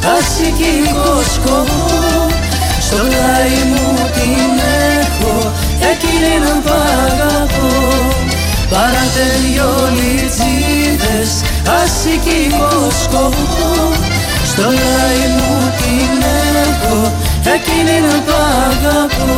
ασηκικό σκοπό. Στο πλάι μου την έχω, εκείνη να π' αγαπώ. Πάρατε δυο λιτσίδες, ασηκικό σκοπό. Στο πλάι μου την έχω, εκείνη να π' αγαπώ.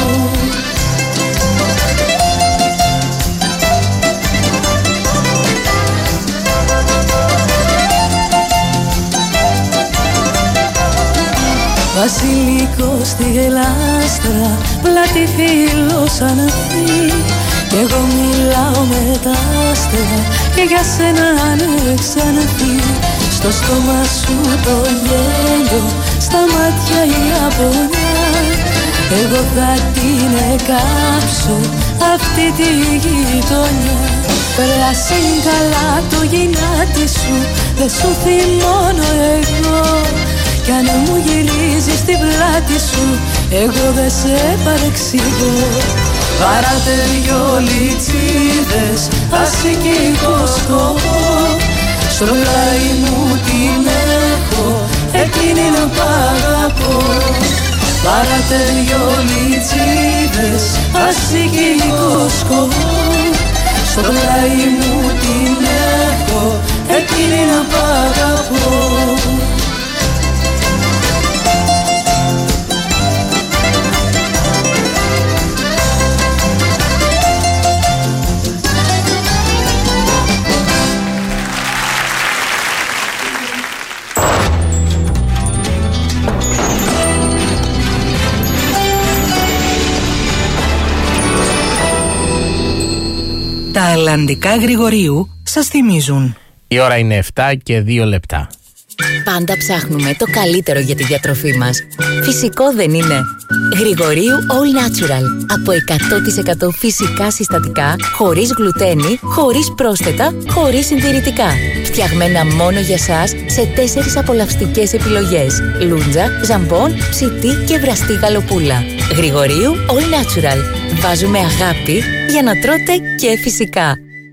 Βασιλικό στη γελάστρα, πλάτη φίλος αναθή. Κι εγώ μιλάω με τα άστερα και για σένα ανεξανθεί. Στο στόμα σου το γέλιο, στα μάτια η απονιά. Εγώ θα την εκάψω αυτή τη γειτονιά. Πράσιν καλά το γυνάτι σου, δεν σου θυμώνω εγώ. Κι αν μου γυρίζεις την πλάτη σου, εγώ δεν σε παρεξηγώ. Πάρατε δυο λιτσίδες, ασηκικό σκοπό. Στο πλάι μου την έχω, εκείνη να π' αγαπώ. Πάρατε δυο λιτσίδες, ασηκικό σκοπό. Στο πλάι μου την έχω, εκείνη να π' αγαπώ. Τα Ελλαντικά Γρηγορίου σας θυμίζουν. Η ώρα είναι 7 και 2 λεπτά. Πάντα ψάχνουμε το καλύτερο για τη διατροφή μας. Φυσικό δεν είναι? Γρηγορίου All Natural. Από 100% φυσικά συστατικά, χωρίς γλουτένι, χωρίς πρόσθετα, χωρίς συντηρητικά. Φτιαγμένα μόνο για σας σε 4 απολαυστικές επιλογές. Λούντζα, ζαμπόν, ψητή και βραστή γαλοπούλα. Γρηγορίου All Natural. Βάζουμε αγάπη για να τρώτε και φυσικά.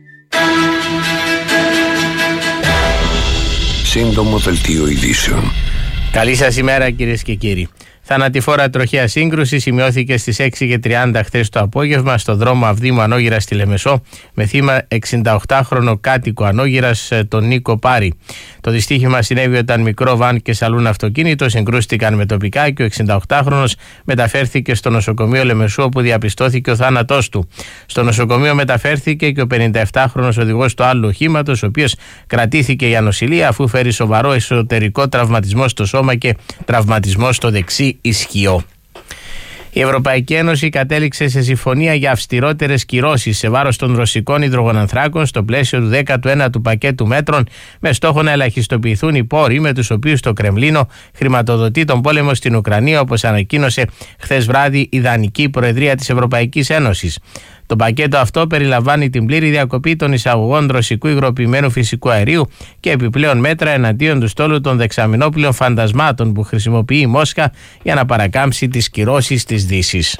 Σύντομο δελτίο ειδήσεων. Καλή σας ημέρα κυρίες και κύριοι. Θανατηφόρα τροχαία σύγκρουση σημειώθηκε στις 6:30 χθες το απόγευμα στο δρόμο Αυδήμου Ανόγυρας στη Λεμεσό με θύμα 68χρονο κάτοικο Ανόγυρας, τον Νίκο Πάρη. Το δυστύχημα συνέβη όταν μικρό βαν και σαλούν αυτοκίνητο συγκρούστηκαν με τοπικά και ο 68χρονος μεταφέρθηκε στο νοσοκομείο Λεμεσού όπου διαπιστώθηκε ο θάνατός του. Στο νοσοκομείο μεταφέρθηκε και ο 57χρονος οδηγός του άλλου οχήματος, ο οποίος κρατήθηκε για νοσηλεία αφού φέρει σοβαρό εσωτερικό τραυματισμό στο σώμα και τραυματισμό στο δεξί ισχυό. Η Ευρωπαϊκή Ένωση κατέληξε σε συμφωνία για αυστηρότερες κυρώσεις σε βάρος των ρωσικών υδρογονανθράκων στο πλαίσιο του 19ου πακέτου μέτρων με στόχο να ελαχιστοποιηθούν οι πόροι με τους οποίους το Κρεμλίνο χρηματοδοτεί τον πόλεμο στην Ουκρανία, όπως ανακοίνωσε χθες βράδυ η Δανική Προεδρία της Ευρωπαϊκής Ένωσης. Το πακέτο αυτό περιλαμβάνει την πλήρη διακοπή των εισαγωγών ρωσικού υγροποιημένου φυσικού αερίου και επιπλέον μέτρα εναντίον του στόλου των δεξαμηνόπλων φαντασμάτων που χρησιμοποιεί η Μόσχα για να παρακάμψει τις κυρώσεις της Δύσης.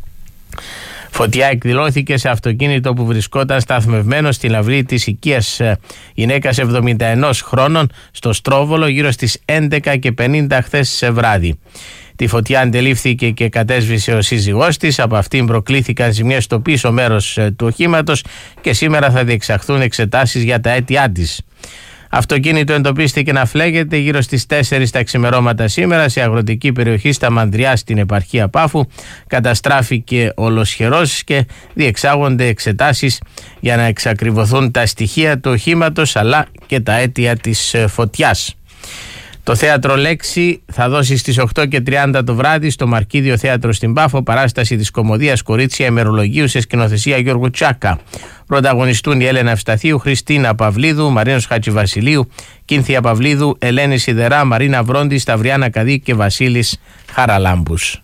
Φωτιά εκδηλώθηκε σε αυτοκίνητο που βρισκόταν σταθμευμένο στη λαυλή της οικίας γυναίκας 71 χρόνων στο Στρόβολο γύρω στις 11:50 χθες βράδυ. Τη φωτιά αντελήφθηκε και κατέσβησε ο σύζυγός της. Από αυτήν προκλήθηκαν ζημιές στο πίσω μέρος του οχήματος και σήμερα θα διεξαχθούν εξετάσεις για τα αίτια της. Αυτοκίνητο εντοπίστηκε να φλέγεται γύρω στις 4 τα ξημερώματα σήμερα σε αγροτική περιοχή στα Μανδριά στην επαρχία Πάφου. Καταστράφηκε ολοσχερός και διεξάγονται εξετάσεις για να εξακριβωθούν τα στοιχεία του οχήματος αλλά και τα αίτια της φωτιάς. Το θέατρο Λέξη θα δώσει στις 8:30 το βράδυ στο Μαρκίδιο Θέατρο στην Πάφο παράσταση της κωμωδίας Κορίτσια ημερολογίου σε σκηνοθεσία Γιώργου Τσάκα. Πρωταγωνιστούν η Έλενα Ευσταθίου, Χριστίνα Παυλίδου, Μαρίνος Χατζηβασιλείου, Κίνθια Παυλίδου, Ελένη Σιδερά, Μαρίνα Βρόντη, Σταυριάνα Καδί και Βασίλης Χαραλάμπους.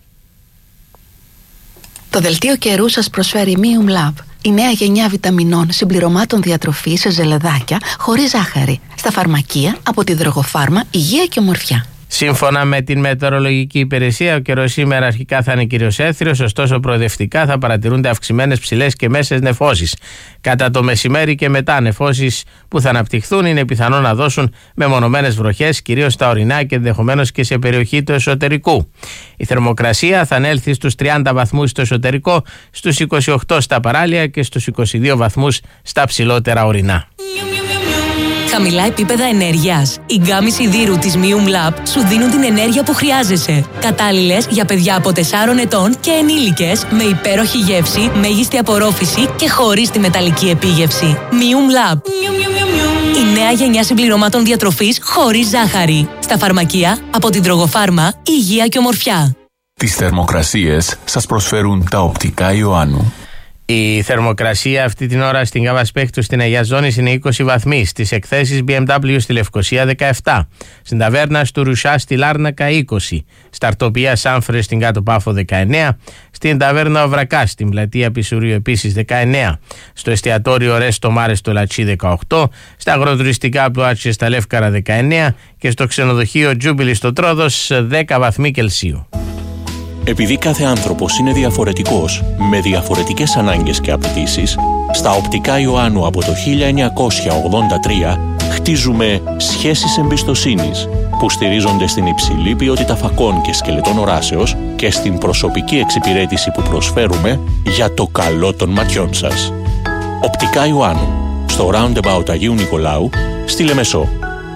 Το δελτίο καιρού σας προσφέρει Mium Lab. Η νέα γενιά βιταμινών συμπληρωμάτων διατροφή σε ζελεδάκια χωρίς ζάχαρη. Στα φαρμακεία από τη Δρογοφάρμα Υγεία και Ομορφιά. Σύμφωνα με την μετεωρολογική υπηρεσία, ο καιρός σήμερα αρχικά θα είναι κυρίως έθριος, ωστόσο προοδευτικά θα παρατηρούνται αυξημένες ψηλές και μέσες νεφώσεις. Κατά το μεσημέρι και μετά, νεφώσεις που θα αναπτυχθούν είναι πιθανό να δώσουν μεμονωμένες βροχές, κυρίως στα ορεινά και ενδεχομένως και σε περιοχή του εσωτερικού. Η θερμοκρασία θα ανέλθει στους 30 βαθμούς στο εσωτερικό, στους 28 στα παράλια και στους 22 βαθμούς στα ψηλότερα ορεινά. Χαμηλά επίπεδα ενέργειας. Οι γκάμοι σιδήρου της Mium Lab σου δίνουν την ενέργεια που χρειάζεσαι. Κατάλληλες για παιδιά από 4 ετών και ενήλικες, με υπέροχη γεύση, μέγιστη απορρόφηση και χωρίς τη μεταλλική επίγευση. Mium Lab. Η νέα γενιά συμπληρωμάτων διατροφής χωρίς ζάχαρη. Στα φαρμακεία, από την Τρογοφάρμα, υγεία και ομορφιά. Τις θερμοκρασίες σας προσφέρουν τα οπτικά Ιωάννου. Η θερμοκρασία αυτή την ώρα στην Γάβα Σπέκτου στην Αγία Ζώνης είναι 20 βαθμοί. Στις εκθέσεις BMW στη Λευκοσία 17. Στην ταβέρνα του Ρουσά στη Λάρνακα 20. Στα Αρτοπία Σάμφρε στην Κάτω Πάφο 19. Στην ταβέρνα Οβρακά στην πλατεία Πισουρίου επίσης 19. Στο εστιατόριο Ρέστο Μάρε στο Λατσί 18. Στα αγροτουριστικά Πλουάτσια στα Λεύκαρα 19. Και στο ξενοδοχείο Τζούμπιλι στο Τρόδος 10 βαθμοί Κελσίου. Επειδή κάθε άνθρωπος είναι διαφορετικός, με διαφορετικές ανάγκες και απαιτήσεις, στα οπτικά Ιωάννου από το 1983 χτίζουμε σχέσεις εμπιστοσύνης που στηρίζονται στην υψηλή ποιότητα φακών και σκελετών οράσεως και στην προσωπική εξυπηρέτηση που προσφέρουμε για το καλό των ματιών σας. Οπτικά Ιωάννου, στο Roundabout Αγίου Νικολάου, στη Λεμεσό.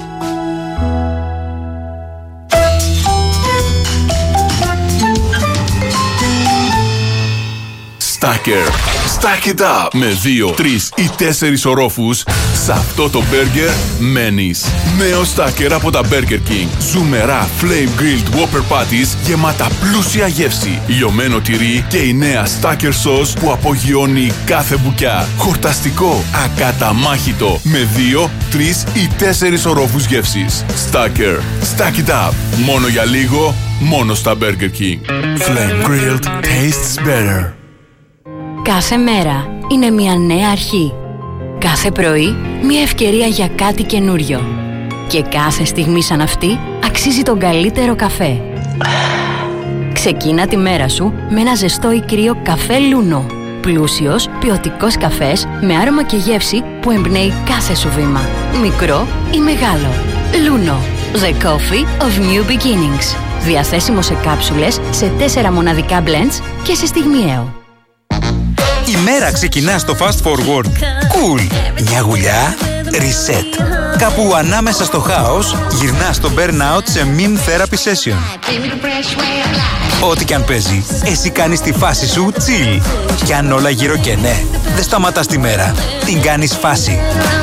Stacker. Stack it up. Με 2, 3 ή 4 ορόφους, σε αυτό το μπέργκερ μένεις. Νέο Stacker από τα Burger King. Ζουμερά Flame Grilled Whopper Patties γεμάτα πλούσια γεύση. Λιωμένο τυρί και η νέα Stacker Sauce που απογειώνει κάθε μπουκιά. Χορταστικό, ακαταμάχητο. Με 2, 3 ή 4 ορόφους γεύσης. Stacker. Stack it up. Μόνο για λίγο, μόνο στα Burger King. Flame Grilled tastes better. Κάθε μέρα είναι μια νέα αρχή. Κάθε πρωί μια ευκαιρία για κάτι καινούριο. Και κάθε στιγμή σαν αυτή αξίζει τον καλύτερο καφέ. Ξεκίνα τη μέρα σου με ένα ζεστό ή κρύο καφέ Λούνο. Πλούσιος, ποιοτικός καφές με άρωμα και γεύση που εμπνέει κάθε σου βήμα. Μικρό ή μεγάλο. Λούνο. The coffee of new beginnings. Διαθέσιμο σε κάψουλες, σε 4 μοναδικά blends και σε στιγμιαίο. Η μέρα ξεκινά στο Fast Forward. Cool. Μια γουλιά. Reset. Κάπου ανάμεσα στο χάος, γυρνάς στο burnout σε meme therapy session. Ό,τι κι αν παίζει, εσύ κάνεις τη φάση σου chill. Κι αν όλα γύρω και ναι, δεν σταματάς τη μέρα. Την κάνεις φάση.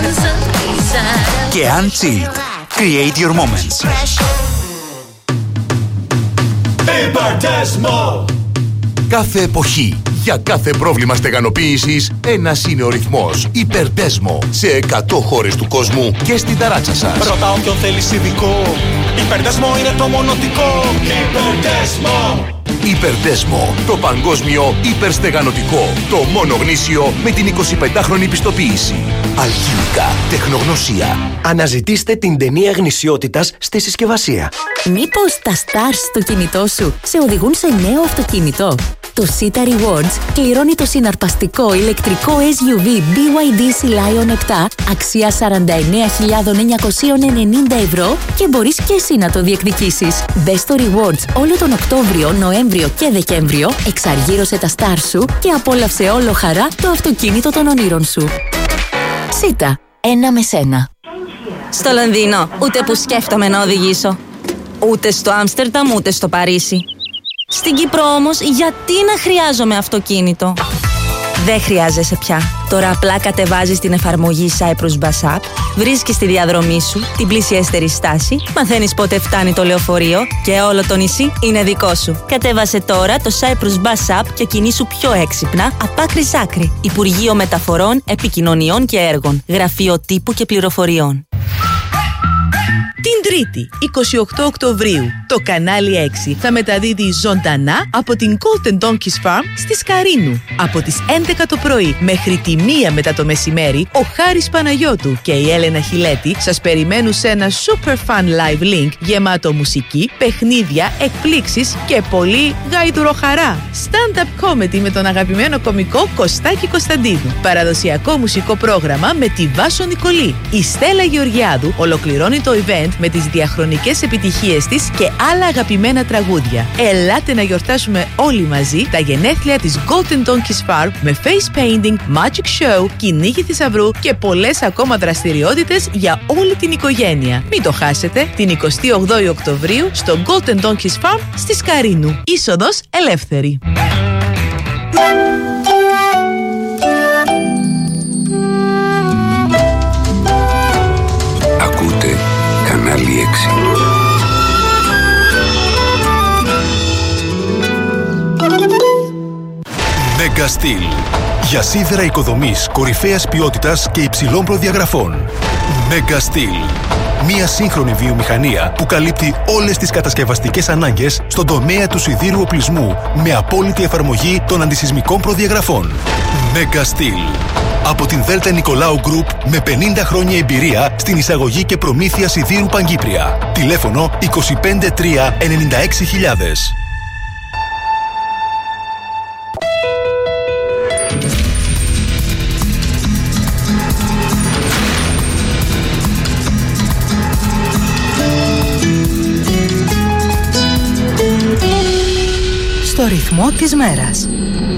Και αν chilled, create your moments. Κάθε εποχή, για κάθε πρόβλημα στεγανοποίησης, ένας είναι ο ρυθμός. Υπερτέσμο, σε 100 χώρες του κόσμου και στην ταράτσα σας. Ρωτάω ποιον θέλεις ειδικό. Υπερτέσμο είναι το μονοτικό. Υπερτέσμο. Υπερτέσμο, το παγκόσμιο υπερστεγανοτικό. Το μόνο γνήσιο με την 25χρονη πιστοποίηση. Αλχημικά, τεχνογνωσία. Αναζητήστε την ταινία γνησιότητας στη συσκευασία. Μήπως τα stars στο κινητό σου σε οδηγούν σε νέο αυτοκίνητο? Το Sita Rewards κληρώνει το συναρπαστικό ηλεκτρικό SUV BYD Sea Lion 7 αξία 49.990 ευρώ και μπορείς και εσύ να το διεκδικήσεις. Μπες στο Rewards όλο τον Οκτώβριο, Νοέμβριο και Δεκέμβριο, εξαργύρωσε τα stars σου και απόλαυσε όλο χαρά το αυτοκίνητο των ονείρων σου. Sita, ένα με σένα. Στο Λονδίνο, ούτε που σκέφτομαι να οδηγήσω. Ούτε στο Άμστερνταμ, ούτε στο Παρίσι. Στην Κύπρο όμως, γιατί να χρειάζομαι αυτοκίνητο? Δεν χρειάζεσαι πια. Τώρα απλά κατεβάζεις την εφαρμογή Cyprus Bus App, βρίσκεις τη διαδρομή σου, την πλησιέστερη στάση, μαθαίνεις πότε φτάνει το λεωφορείο και όλο το νησί είναι δικό σου. Κατέβασε τώρα το Cyprus Bus App και κινήσου πιο έξυπνα από άκρη σ' άκρη. Υπουργείο Μεταφορών, Επικοινωνιών και Έργων. Γραφείο Τύπου και Πληροφοριών. Την Τρίτη, 28 Οκτωβρίου, το κανάλι 6 θα μεταδίδει ζωντανά από την Golden Donkeys Farm στη Σκαρίνου. Από τις 11 το πρωί μέχρι τη 1 μετά το μεσημέρι, ο Χάρης Παναγιώτου και η Έλενα Χιλέτη σας περιμένουν σε ένα super fun live link γεμάτο μουσική, παιχνίδια, εκπλήξεις και πολύ γαϊδουροχαρά. Stand-up comedy με τον αγαπημένο κωμικό Κωστάκη Κωνσταντίνου. Παραδοσιακό μουσικό πρόγραμμα με τη Βάσο Νικολή. Η Στέλλα Γεωργιάδου ολοκληρώνει το event με τις διαχρονικές επιτυχίες της και άλλα αγαπημένα τραγούδια. Ελάτε να γιορτάσουμε όλοι μαζί τα γενέθλια της Golden Donkeys Farm με face painting, magic show, κυνήγι θησαυρού και πολλές ακόμα δραστηριότητες για όλη την οικογένεια. Μην το χάσετε την 28η Οκτωβρίου στο Golden Donkeys Farm στη Σκαρίνου. Είσοδος ελεύθερη. Ακούτε κανάλι 6. Mega Steel. Για σίδερα οικοδομής κορυφαίας ποιότητας και υψηλών προδιαγραφών. Mega Steel. Μια σύγχρονη βιομηχανία που καλύπτει όλες τις κατασκευαστικές ανάγκες στον τομέα του σιδήρου οπλισμού με απόλυτη εφαρμογή των αντισυσμικών προδιαγραφών. Mega Steel. Από την Δέλτα Νικολάου Group με 50 χρόνια εμπειρία στην εισαγωγή και προμήθεια σιδήρου Παγκύπρια. Τηλέφωνο 253 96 000. Στο ρυθμό της μέρας.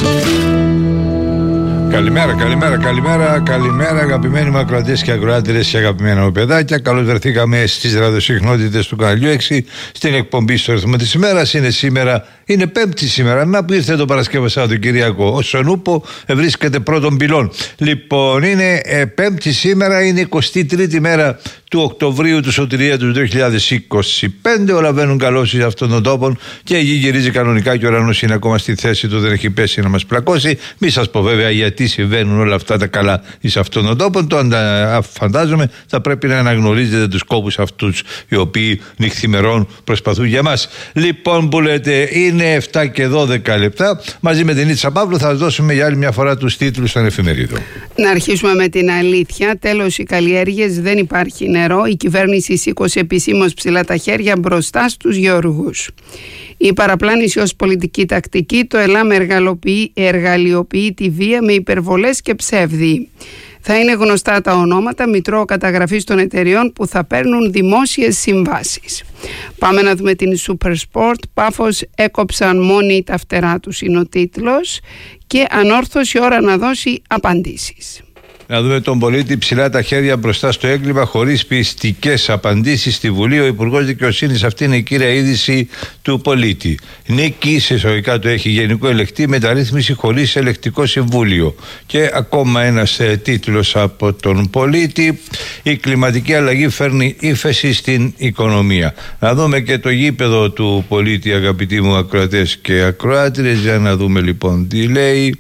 Καλημέρα αγαπημένοι μου ακροατές και ακροάτριες και αγαπημένα μου παιδάκια. Καλώς βρεθήκαμε στις ραδιοσυχνότητες του καναλιού 6 στην εκπομπή στο ρυθμό της ημέρας. Είναι Πέμπτη σήμερα. Να που ήρθε το Παρασκευό Σαββατοκύριακο. Ο Σονούπο βρίσκεται πρώτον πυλών. Λοιπόν, είναι Πέμπτη σήμερα, είναι 23η μέρα του Οκτωβρίου του Σωτηρία του 2025. Όλα βαίνουν καλώς σε αυτόν τον τόπο και η γη γυρίζει κανονικά και ο ουρανός είναι ακόμα στη θέση του, δεν έχει πέσει να μας πλακώσει. Μη σας πω βέβαια γιατί συμβαίνουν όλα αυτά τα καλά σε αυτόν τον τόπο. Το φαντάζομαι θα πρέπει να αναγνωρίζετε τους κόπους αυτούς οι οποίοι νυχθημερών προσπαθούν για μας. Λοιπόν, που λέτε, είναι 7 και 12 λεπτά. Μαζί με την Ήτσα Παύλου θα σας δώσουμε για άλλη μια φορά τους τίτλους των εφημερίδων. Να αρχίσουμε με την αλήθεια. Τέλος οι καλλιέργειες, δεν υπάρχει νερό. Η κυβέρνηση σήκωσε επισήμως ψηλά τα χέρια μπροστά στους γεωργούς. Η παραπλάνηση ως πολιτική τακτική, το ΕΛΑΜ εργαλειοποιεί τη βία με υπερβολές και ψεύδι. Θα είναι γνωστά τα ονόματα μητρό καταγραφής των εταιριών που θα παίρνουν δημόσιες συμβάσεις. Πάμε να δούμε την Super Sport. Πάφος έκοψαν μόνοι τα φτερά τους, είναι ο τίτλος, και ανόρθωση ώρα να δώσει απαντήσεις. Να δούμε τον πολίτη ψηλά τα χέρια μπροστά στο έγκλημα χωρίς πιστικές απαντήσεις στη Βουλή. Ο Υπουργός Δικαιοσύνης, αυτή είναι η κύρια είδηση του πολίτη. Νίκη, σε εισαγωγικά το έχει γενικό ελεκτή, μεταρρύθμιση χωρίς ελεκτικό συμβούλιο. Και ακόμα ένας τίτλος από τον πολίτη. Η κλιματική αλλαγή φέρνει ύφεση στην οικονομία. Να δούμε και το γήπεδο του πολίτη, αγαπητοί μου ακροατές και ακροάτριες. Για να δούμε λοιπόν τι λέει.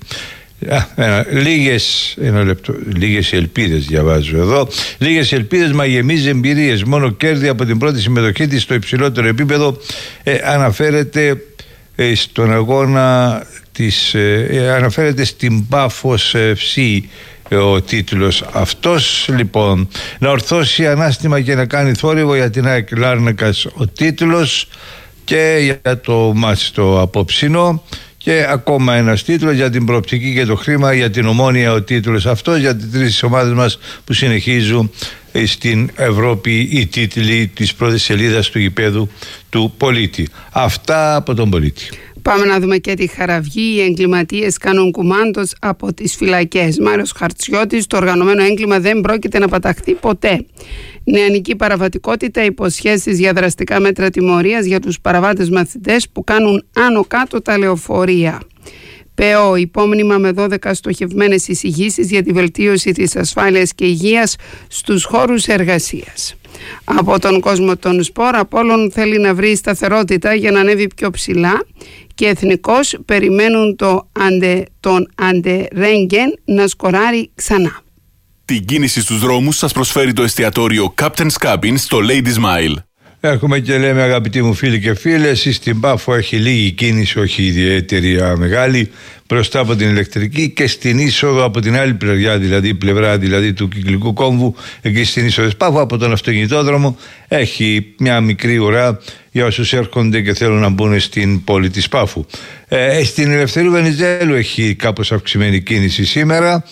Λίγες ελπίδες διαβάζω εδώ. Λίγες ελπίδες μα γεμίζει εμπειρίες. Μόνο κέρδη από την πρώτη συμμετοχή της στο υψηλότερο επίπεδο. Αναφέρεται στον αγώνα της, αναφέρεται στην Πάφος FC ο τίτλος αυτός. Λοιπόν, να ορθώσει ανάστημα και να κάνει θόρυβο για την ΑΕΚ Λάρνακας ο τίτλος, και για το μάτς το απόψινό. Και ακόμα ένας τίτλος για την προοπτική και το χρήμα για την Ομόνοια, ο τίτλος αυτός, για τις τρεις ομάδες μας που συνεχίζουν στην Ευρώπη οι τίτλοι της πρώτης σελίδας του γηπέδου του πολίτη. Αυτά από τον πολίτη. Πάμε να δούμε και τη Χαραυγή. Οι εγκληματίες κάνουν κουμάντος από τις φυλακές. Μάριος Χαρτσιώτης, το οργανωμένο έγκλημα δεν πρόκειται να παταχθεί ποτέ. Νεανική παραβατικότητα, υποσχέσεις για δραστικά μέτρα τιμωρίας για τους παραβάτες μαθητές που κάνουν άνω κάτω τα λεωφορεία. ΠΕΟ, υπόμνημα με 12 στοχευμένες εισηγήσεις για τη βελτίωση της ασφάλειας και υγείας στους χώρους εργασίας. Από τον κόσμο των σπορ, Απόλλων θέλει να βρει σταθερότητα για να ανέβει πιο ψηλά και εθνικώς περιμένουν τον Αντερέγγεν να σκοράρει ξανά. Την κίνηση στους δρόμους σας προσφέρει το εστιατόριο Captain's Cabin στο Lady Smile. Έχουμε και λέμε, αγαπητοί μου φίλοι και φίλες, στην Πάφο έχει λίγη κίνηση, όχι ιδιαίτερη μεγάλη, μπροστά από την ηλεκτρική και στην είσοδο από την άλλη πλευρά, δηλαδή πλευρά του κυκλικού κόμβου, εκεί στην είσοδο της Πάφου, από τον αυτοκινητόδρομο, έχει μια μικρή ουρά για όσους έρχονται και θέλουν να μπουν στην πόλη της Πάφου. Στην Ελευθερίου Βενιζέλου έχει κάπως αυξημένη κίνηση σήμερα.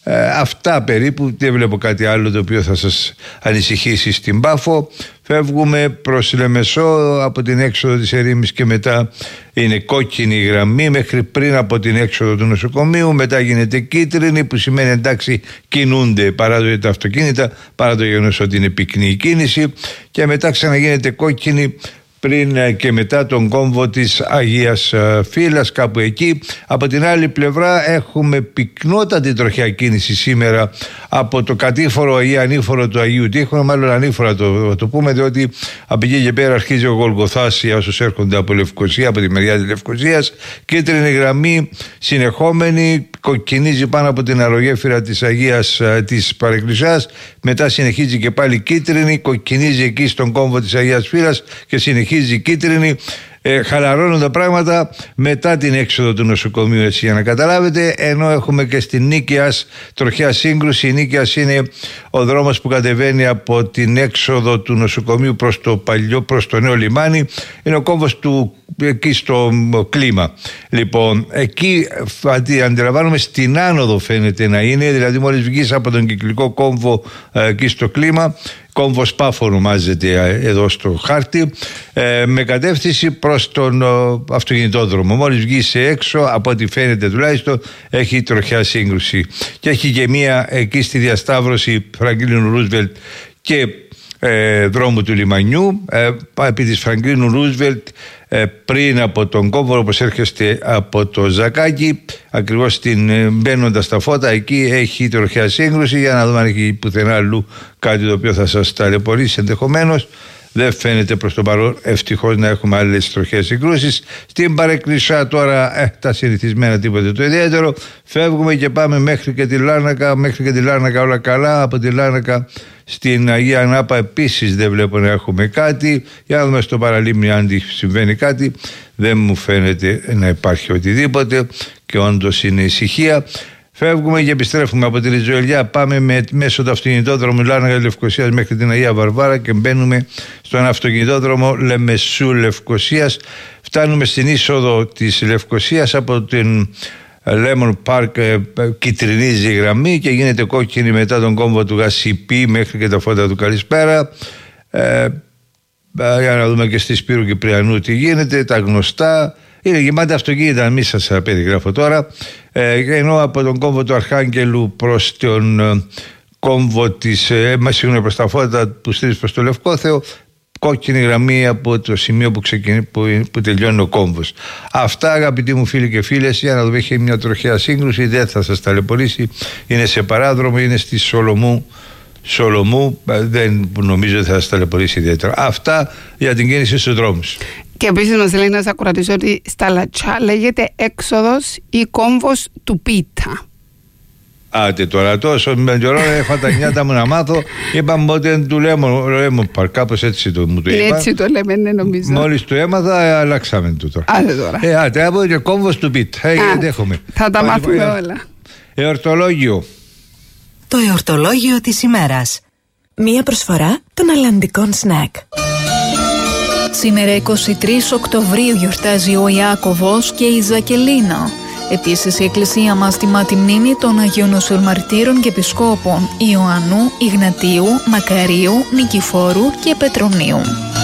Αυτά περίπου, δεν βλέπω κάτι άλλο το οποίο θα σας ανησυχήσει στην Πάφο. Φεύγουμε προς Λεμεσό, από την έξοδο της Ερήμης και μετά είναι κόκκινη η γραμμή μέχρι πριν από την έξοδο του νοσοκομείου, μετά γίνεται κίτρινη, που σημαίνει εντάξει κινούνται παρά τα αυτοκίνητα, παρά το γεγονός ότι είναι πυκνή η κίνηση, και μετά ξαναγίνεται κόκκινη πριν και μετά τον κόμβο της Αγίας Φύλας, κάπου εκεί. Από την άλλη πλευρά έχουμε πυκνότατη τροχιά κίνηση σήμερα από το κατήφορο ή ανήφορο του Αγίου Τείχου, μάλλον ανήφορα το πούμε, διότι από εκεί και πέρα αρχίζει ο Γολγοθάς για όσους έρχονται από Λευκοσία, από τη μεριά της Λευκοσίας. Κίτρινη γραμμή συνεχόμενη, κοκκινίζει πάνω από την αερογέφυρα της Αγίας της Παρεκκλησιάς, μετά συνεχίζει και πάλι κίτρινη, κοκκινίζει εκεί στον κόμβο της Αγίας Φύλας και συνεχίζει κίτρινη. Χαλαρώνουν τα πράγματα μετά την έξοδο του νοσοκομείου, έτσι για να καταλάβετε, ενώ έχουμε και στην Νίκαιας τροχιά σύγκρουση. Η Νίκαιας είναι ο δρόμος που κατεβαίνει από την έξοδο του νοσοκομείου προς το νέο λιμάνι, είναι ο κόμβος του εκεί στο κλίμα. Λοιπόν, εκεί αντιλαμβάνομαι στην άνοδο φαίνεται να είναι, δηλαδή μόλις βγεις από τον κυκλικό κόμβο εκεί στο κλίμα, κόμβος Πάφο ονομάζεται εδώ στο χάρτη, με κατεύθυνση προς τον αυτοκινητόδρομο. Μόλις βγεις έξω, από ό,τι φαίνεται τουλάχιστον, έχει τροχιά σύγκρουση. Και έχει και μία εκεί στη διασταύρωση Φραγκλίνου Ρούσβελτ και δρόμου του λιμανιού, επί της Φραγκλίνου Ρούσβελτ, πριν από τον κόμβο, όπως έρχεστε από το Ζακάκι, ακριβώς μπαίνοντας στα φώτα, εκεί έχει τροχιά σύγκρουση. Για να δούμε αν έχει πουθενά αλλού κάτι το οποίο θα σας ταλαιπωρήσει ενδεχομένως. Δεν φαίνεται προς το παρόν, ευτυχώς, να έχουμε άλλες τροχές συγκρούσεις. Στην Παρεκκλησιά τώρα τα συνηθισμένα, τίποτε το ιδιαίτερο. Φεύγουμε και πάμε μέχρι και τη Λάρνακα. Μέχρι και τη Λάρνακα όλα καλά. Από τη Λάρνακα στην Αγία Ανάπα επίσης δεν βλέπω να έχουμε κάτι. Για να δούμε στο παραλίμνη αν συμβαίνει κάτι. Δεν μου φαίνεται να υπάρχει οτιδήποτε και όντως είναι ησυχία. Φεύγουμε και επιστρέφουμε από τη Ριζοελιά. Πάμε μέσω του αυτοκινητόδρομου Λάρνακα Λευκοσίας μέχρι την Αγία Βαρβάρα και μπαίνουμε στον αυτοκινητόδρομο Λεμεσού Λευκοσίας. Φτάνουμε στην είσοδο της Λευκοσίας από την Lemon Park, κυτρινίζει η γραμμή και γίνεται κόκκινη μετά τον κόμβο του Γασιπί μέχρι και τα φώτα του Καλησπέρα. Για να δούμε και στη Σπύρου Κυπριανού τι γίνεται, τα γνωστά. Είναι γεμάτα αυτοκίνητα, μη σας περιγράφω τώρα. Ενώ από τον κόμβο του Αρχάγγελου προς τον κόμβο της, προς τα φώτα που στρίζει προς το Λευκόθεο, κόκκινη γραμμή από το σημείο που τελειώνει ο κόμβος. Αυτά, αγαπητοί μου φίλοι και φίλες, για να δούμε, έχει μια τροχαία σύγκρουση, δεν θα σας ταλαιπωρήσει, είναι σε παράδρομο, είναι στη Σολομού, δεν νομίζω ότι θα σας ταλαιπωρήσει ιδιαίτερα. Αυτά για την κίνηση στους δρόμους. Και επίσης μας λέει να σας ακουρατήσω ότι στα Λατσά λέγεται έξοδος ή κόμβος του Πίτα. Άτε τώρα, τόσο με καιρό έχω τα νιάτα μου να μάθω. Είπαμε ότι του Lemon Park, κάπως έτσι μου το είπα. Έτσι το λέμε, ναι, νομίζω. Μόλις το έμαθα, αλλάξαμε το τώρα. Άτε τώρα. Άτε, από και κόμβος του Πίτα. Έχουμε. Θα τα μάθουμε όλα. Εορτολόγιο. Το εορτολόγιο της ημέρας. Μία προσφορά των αλλαντικών σνακ. Σήμερα 23 Οκτωβρίου γιορτάζει ο Ιάκωβος και η Ζακελίνα. Επίσης η Εκκλησία μας τιμά τη μνήμη των Αγίων Οσουρμαρτύρων και Επισκόπων Ιωαννού, Ιγνατίου, Μακαρίου, Νικηφόρου και Πετρονίου.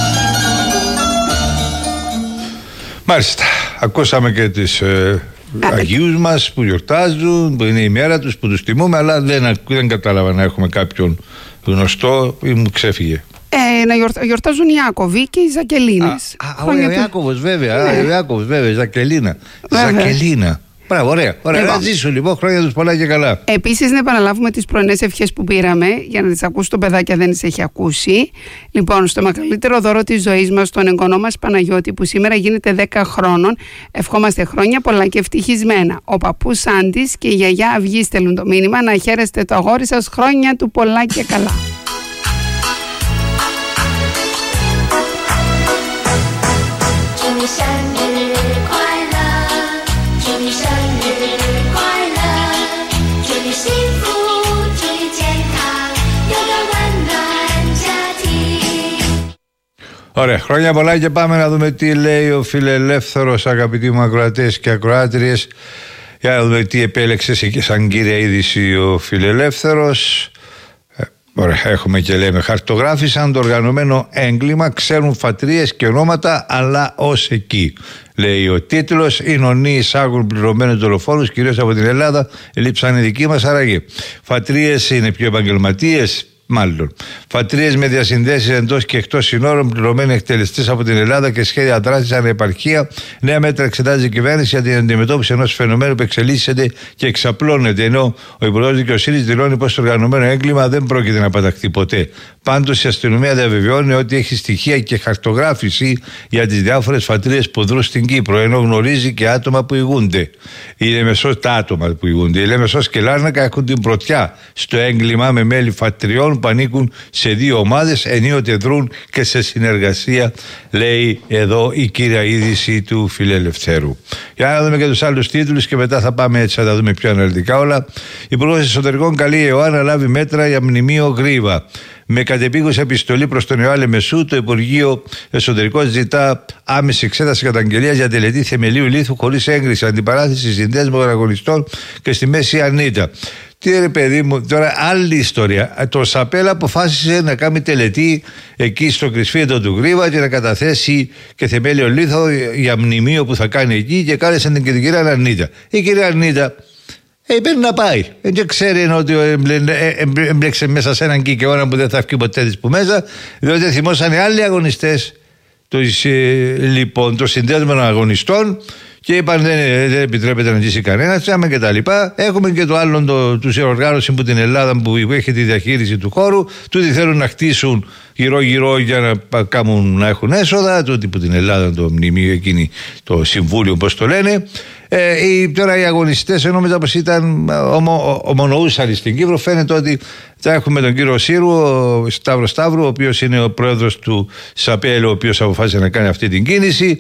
Μάλιστα, ακούσαμε και τις Αγίους μας που γιορτάζουν, που είναι η μέρα τους, που τους τιμούμε, αλλά δεν κατάλαβα να έχουμε κάποιον γνωστό ή μου ξέφυγε. Να γιορτάζουν οι Ιάκωβοι και οι Ζακελίνες. Ο Ιάκωβος βέβαια, η Ζακελίνα. Ζακελίνα. Μπράβο, ωραία. Να ζήσουν λοιπόν, χρόνια τους πολλά και καλά. Επίσης, να επαναλάβουμε τις πρωινές ευχές που πήραμε, για να τις ακούσει το παιδάκι αν δεν τις έχει ακούσει. Λοιπόν, στο μεγαλύτερο δώρο της ζωής μας, τον εγγονό μας Παναγιώτη, που σήμερα γίνεται 10 χρόνων, ευχόμαστε χρόνια πολλά και ευτυχισμένα. Ο παππούς Σάντης και η γιαγιά Αυγή στέλνουν το μήνυμα να χαίρεστε το αγόρι σας, χρόνια του πολλά και καλά. Ωραία, χρόνια πολλά και πάμε να δούμε τι λέει ο φιλελεύθερος, αγαπητοί μου ακροατές και ακροάτριες. Για να δούμε τι επέλεξες εκεί σαν κύρια είδηση ο φιλελεύθερος. Ωραία, έχουμε και λέμε, χαρτογράφησαν το οργανωμένο έγκλημα, ξέρουν φατρίες και ονόματα, αλλά ως εκεί. Λέει ο τίτλος, οι νονοί εισάγουν πληρωμένους δολοφόνους, κυρίως από την Ελλάδα, λείψαν οι δικοί μας αραγή. Φατρίες είναι πιο επαγγελματίες. Μάλλον. Φατρίες με διασυνδέσεις εντός και εκτός συνόρων, πληρωμένοι εκτελεστές από την Ελλάδα και σχέδια δράσης ανεπαρχία. Νέα μέτρα εξετάζει η κυβέρνηση για την αντιμετώπιση ενός φαινομένου που εξελίσσεται και εξαπλώνεται. Ενώ ο Υπουργός Δικαιοσύνης δηλώνει πως το οργανωμένο έγκλημα δεν πρόκειται να παταχθεί ποτέ. Πάντως η αστυνομία διαβεβαιώνει ότι έχει στοιχεία και χαρτογράφηση για τις διάφορες φατρίες που δρούν στην Κύπρο, ενώ γνωρίζει και άτομα που ηγούνται. Τα άτομα που ηγούνται. Η Λεμεσός και Λάρνακα έχουν την πρωτιά στο έγκλημα με μέλη φατριών που ανήκουν σε 2 ομάδες, ενίοτε δρούν και σε συνεργασία, λέει εδώ η κύρια είδηση του φιλελευθέρου. Για να δούμε και τους άλλους τίτλους και μετά θα πάμε έτσι να τα δούμε πιο αναλυτικά όλα. Υπουργός Εσωτερικών καλεί η ΕΟΑ να λάβει μέτρα για μνημείο Γρίβα. Με κατεπίγουσα επιστολή προς τον Ιωάννη Λεμεσού, το Υπουργείο Εσωτερικών ζητά άμεση εξέταση καταγγελίας για τελετή θεμελίου λίθου χωρίς έγκριση, αντιπαράθεση συνδέσμων αγωνιστών και στη Μέση Ανίτα. Τι ρε παιδί μου, τώρα άλλη ιστορία. Το ΣΑΠΕΛ αποφάσισε να κάνει τελετή εκεί στο κρυσφύετο του Γρίβα και να καταθέσει και θεμέλιο λίθο για μνημείο που θα κάνει εκεί και κάλεσε την κυρία Ανίτα. Η κυρία Ανίτα είπε να πάει. Δεν ξέρει ότι έμπλεξε μέσα σε έναν κικαιώνα που δεν θα βγει ποτέ της που μέσα, διότι θυμώσαν οι άλλοι αγωνιστές λοιπόν των συνδέσμων αγωνιστών και είπαν δεν επιτρέπεται να ζήσει κανένας και τα λοιπά. Έχουμε και το άλλο του οργάνωση που την Ελλάδα που έχει τη διαχείριση του χώρου, τούτοι θέλουν να χτίσουν γύρω-γύρω για να έχουν έσοδα, τούτοι που την Ελλάδα το μνημείο εκείνη το συμβούλιο πώς το λένε. Τώρα οι αγωνιστές ενώ μετά πως ήταν ομονοούσαν στην Κύπρο, φαίνεται ότι θα έχουμε τον κύριο Σύρου, ο Σταύρο, ο οποίος είναι ο πρόεδρος του ΣΑΠΕΛ, ο οποίος αποφάσισε να κάνει αυτή την κίνηση.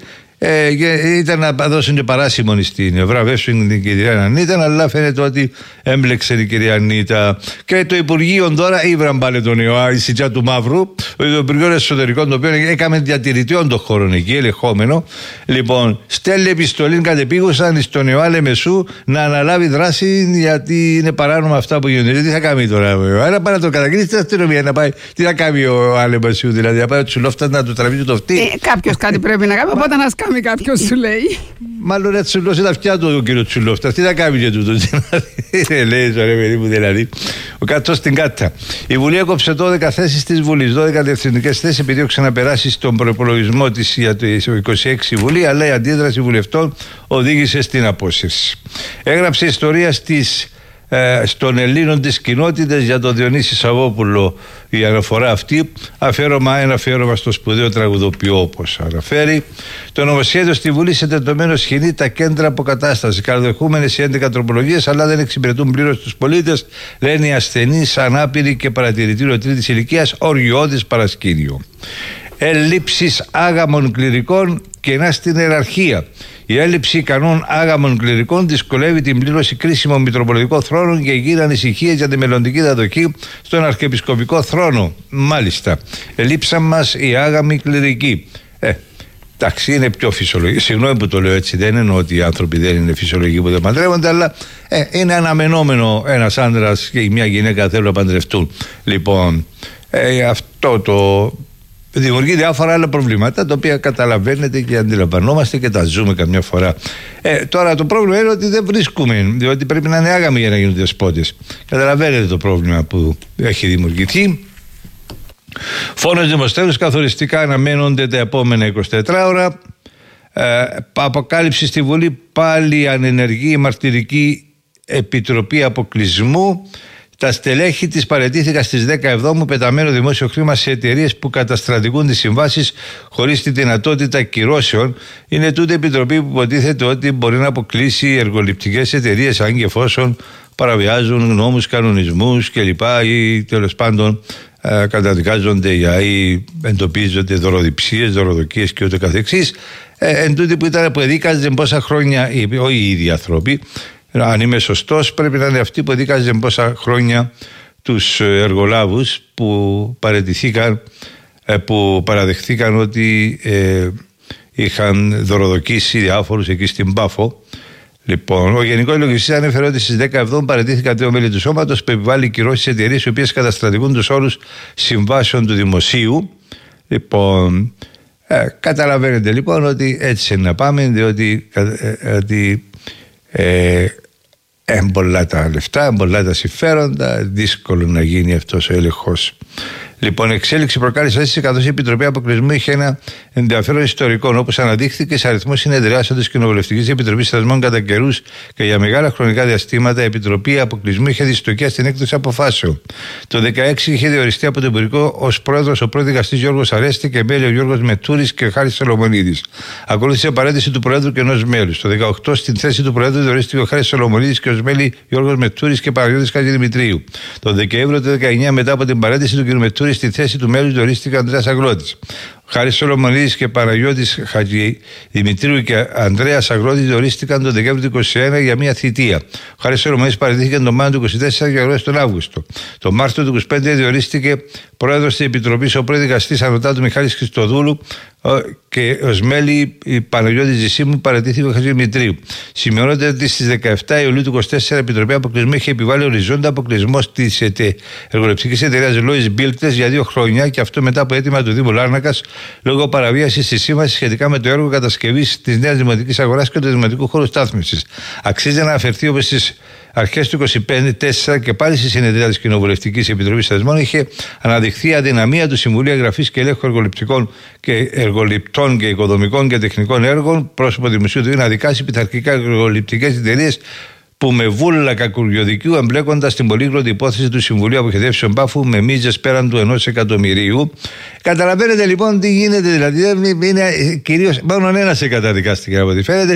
Ήταν να δώσουν και παράσημον στην βραβεύσουν την κυρία Ανίτα, αλλά φαίνεται ότι έμπλεξε η κυρία Ανίτα. Και το Υπουργείο τώρα ήβραν πάλι τον ΙΟΑ, η Σιτζά του Μαύρου, το Υπουργείο Εσωτερικών, το οποίο έκαμε διατηρητήων των χώρων εκεί, ελεγχόμενο. Λοιπόν, στέλνει επιστολή κατεπίγουσαν στον ΙΟΑ Λεμεσού να αναλάβει δράση, γιατί είναι παράνομα αυτά που γίνονται. Τι θα κάνει τώρα ο ΙΟΑ, να πάει να το καταγγείλει στην αστυνομία, να πάει. Τι θα κάνει ο Αλεμεσού, δηλαδή, να πάει ο Τσουλόφτα να του τραβήσει το φτύ. Κάποιο κάτι πρέπει να κάνει, οπότε να σκάμε κάποιο σου λέει. Μάλλον έτσι τσουλώσει τα αυτιά του ο κύριο Τσουλόφτα. Τι θα κάνει για τούτο. Λέει, ρε παιδί μου, δηλαδή. Ο κάτω στην κάτα. Η Βουλή έκοψε 12 θέσεις της Βουλής, 12 διευθυντικές θέσεις, επειδή έχω ξαναπεράσει στον προπολογισμό της για το 26 Βουλή, αλλά η αντίδραση βουλευτών οδήγησε στην απόσυρση. Έγραψε ιστορία στον Ελλήνων της κοινότητας για τον Διονύση Σαββόπουλο η αναφορά αυτή, ένα αφιέρωμα στο σπουδαίο τραγουδοποιό, όπως αναφέρει. Το νομοσχέδιο στη Βουλή σε τεντωμένο σχοινεί τα κέντρα αποκατάσταση, καλοδεχούμενες οι 11 τροπολογίες, αλλά δεν εξυπηρετούν πλήρως τους πολίτες, λένε οι ασθενείς, ανάπηροι και παρατηρητήριο τρίτης ηλικίας, οργιώδης παρασκήνιο. Ελλείψεις άγαμων κληρικών, κενά στην ιεραρχία. Η έλλειψη ικανών άγαμων κληρικών δυσκολεύει την πλήρωση κρίσιμων μητροπολιτικών θρόνων και γύρει ανησυχίες για τη μελλοντική διαδοχή στον αρχιεπισκοπικό θρόνο. Μάλιστα, ελείψαν μας οι άγαμοι κληρικοί. Εντάξει, είναι πιο φυσιολογικό. Συγγνώμη που το λέω έτσι, δεν εννοώ ότι οι άνθρωποι δεν είναι φυσιολογικοί που δεν παντρεύονται, αλλά είναι αναμενόμενο ένας άντρας και μια γυναίκα θέλουν να παντρευτούν. Λοιπόν, αυτό το δημιουργεί διάφορα άλλα προβλήματα, τα οποία καταλαβαίνετε και αντιλαμβανόμαστε και τα ζούμε καμιά φορά. Τώρα το πρόβλημα είναι ότι δεν βρίσκουμε, διότι πρέπει να είναι άγαμοι για να γίνουν δεσπότες. Καταλαβαίνετε το πρόβλημα που έχει δημιουργηθεί. Φόνος δημοστέλους καθοριστικά αναμένονται τα επόμενα 24 ώρα. Αποκάλυψη στη Βουλή πάλι ανενεργή μαρτυρική επιτροπή αποκλεισμού. Τα στελέχη της παραιτήθηκαν στις 17 πεταμένο δημόσιο χρήμα σε εταιρείες που καταστρατηγούν τις συμβάσεις χωρίς τη δυνατότητα κυρώσεων. Είναι τούτη επιτροπή που υποτίθεται ότι μπορεί να αποκλείσει εργοληπτικές εταιρείες αν και εφόσον παραβιάζουν νόμους, κανονισμούς κλπ. Ή τέλος πάντων καταδικάζονται ή εντοπίζονται δωροδιψίες, δωροδοκίες και ούτω καθεξής. Εν τούτη που εδίκαζαν πόσα χρόνια, όχι οι ίδιοι άνθρωποι. Αν είμαι σωστός, πρέπει να είναι αυτοί που δίκαζαν πόσα χρόνια τους εργολάβους που παραιτηθήκαν, που παραδεχθήκαν ότι είχαν δωροδοκίσει διάφορους εκεί στην Πάφο. Λοιπόν, ο Γενικός Λογιστής ανέφερε ότι στις 17 παραιτήθηκαν 2 μέλη του σώματος που επιβάλλει κυρώσεις σε εταιρείες οι οποίες καταστρατηγούν τους όρους συμβάσεων του δημοσίου. Λοιπόν, καταλαβαίνετε λοιπόν ότι έτσι είναι να πάμε, διότι πολλά τα λεφτά, πολλά τα συμφέροντα, δύσκολο να γίνει αυτός ο έλεγχος. Λοιπόν, εξέλιξη προκάλεσε αίσθηση καθώς η Επιτροπή Αποκλεισμού είχε ένα ενδιαφέρον ιστορικό. Όπως αναδείχθηκε σε αριθμό συνεδριάσεων της Κοινοβουλευτικής Επιτροπής Θεσμών κατά καιρούς και για μεγάλα χρονικά διαστήματα, η Επιτροπή Αποκλεισμού είχε δυστοκία στην έκδοση αποφάσεων. Το 2016 είχε διοριστεί από το Υπουργικό ως πρόεδρος ο πρώην δικαστής Γιώργος Αρέστη και μέλη ο Γιώργος Μετούρης και Χάρης Σολομονίδης. Ακολούθησε παρέτηση του Προέδρου και ενός μέλους. Το 2018 στην θέση του Προέδρου διορίστηκε ο Χάρης Σολομονίδης και ως μέλη Γιώργος Μετούρης και Παναγιώτης Χατζηδημητρίου. Το Δεκέμβριο του 2019, μετά από την παρέτηση του κ. Μετούρη, στη θέση του μέλους διορίστηκε ο Ανδρέας Αγρότης. Χάρης Σολομονίδης και Παναγιώτης Χατζηδημητρίου και Ανδρέας Αγρότης διορίστηκαν τον Δεκέμβριο του 2021 για μία θητεία. Ο Χάρης Σολομονίδης παραιτήθηκε τον Μάιο του 2024 και Αγρότης τον Αύγουστο. Το Μάρτιο του 2025 διορίστηκε πρόεδρος της Επιτροπής ο πρώην δικαστής Ανωτάτου Μιχάλης Χριστοδούλου και ως μέλη η Παναγιώτη Ζησίμου παραιτήθηκε ο Χατζηδημητρίου. Σημειώνεται ότι στις 17 Ιουλίου του 2024 η Επιτροπή Αποκλεισμού είχε επιβάλει οριζόντα αποκλεισμό της εργοληπτικής εταιρείας Lois Builders για 2 χρόνια και αυτό μετά από αίτημα του Δήμου Λάρνακας λόγω παραβίασης της σύμβασης σχετικά με το έργο κατασκευής της νέας δημοτικής αγοράς και του δημοτικού χώρου στάθμευσης. Αξίζει να αναφερθεί όπως στις αρχές του 2025 και πάλι στη συνεδρία της Κοινοβουλευτικής Επιτροπής Θεσμών είχε αναδειχθεί η αδυναμία του Συμβουλίου Εγγραφής και Ελέγχου Εργοληπτών και Οικοδομικών και Τεχνικών Έργων, πρόσωπο Δημοσίου Δήμου, να δικάσει πειθαρχικά εργοληπτικές εταιρείες που με βούλα κακουργιοδικίου εμπλέκοντας την πολύγλωτη υπόθεση του Συμβουλίου Αποχαιρεύσεων Πάφου με μίζες πέραν του 1 εκατομμυρίου. Καταλαβαίνετε λοιπόν τι γίνεται, δηλαδή είναι κυρίως μόνο ένας καταδικάστηκε από ό,τι φαίνεται.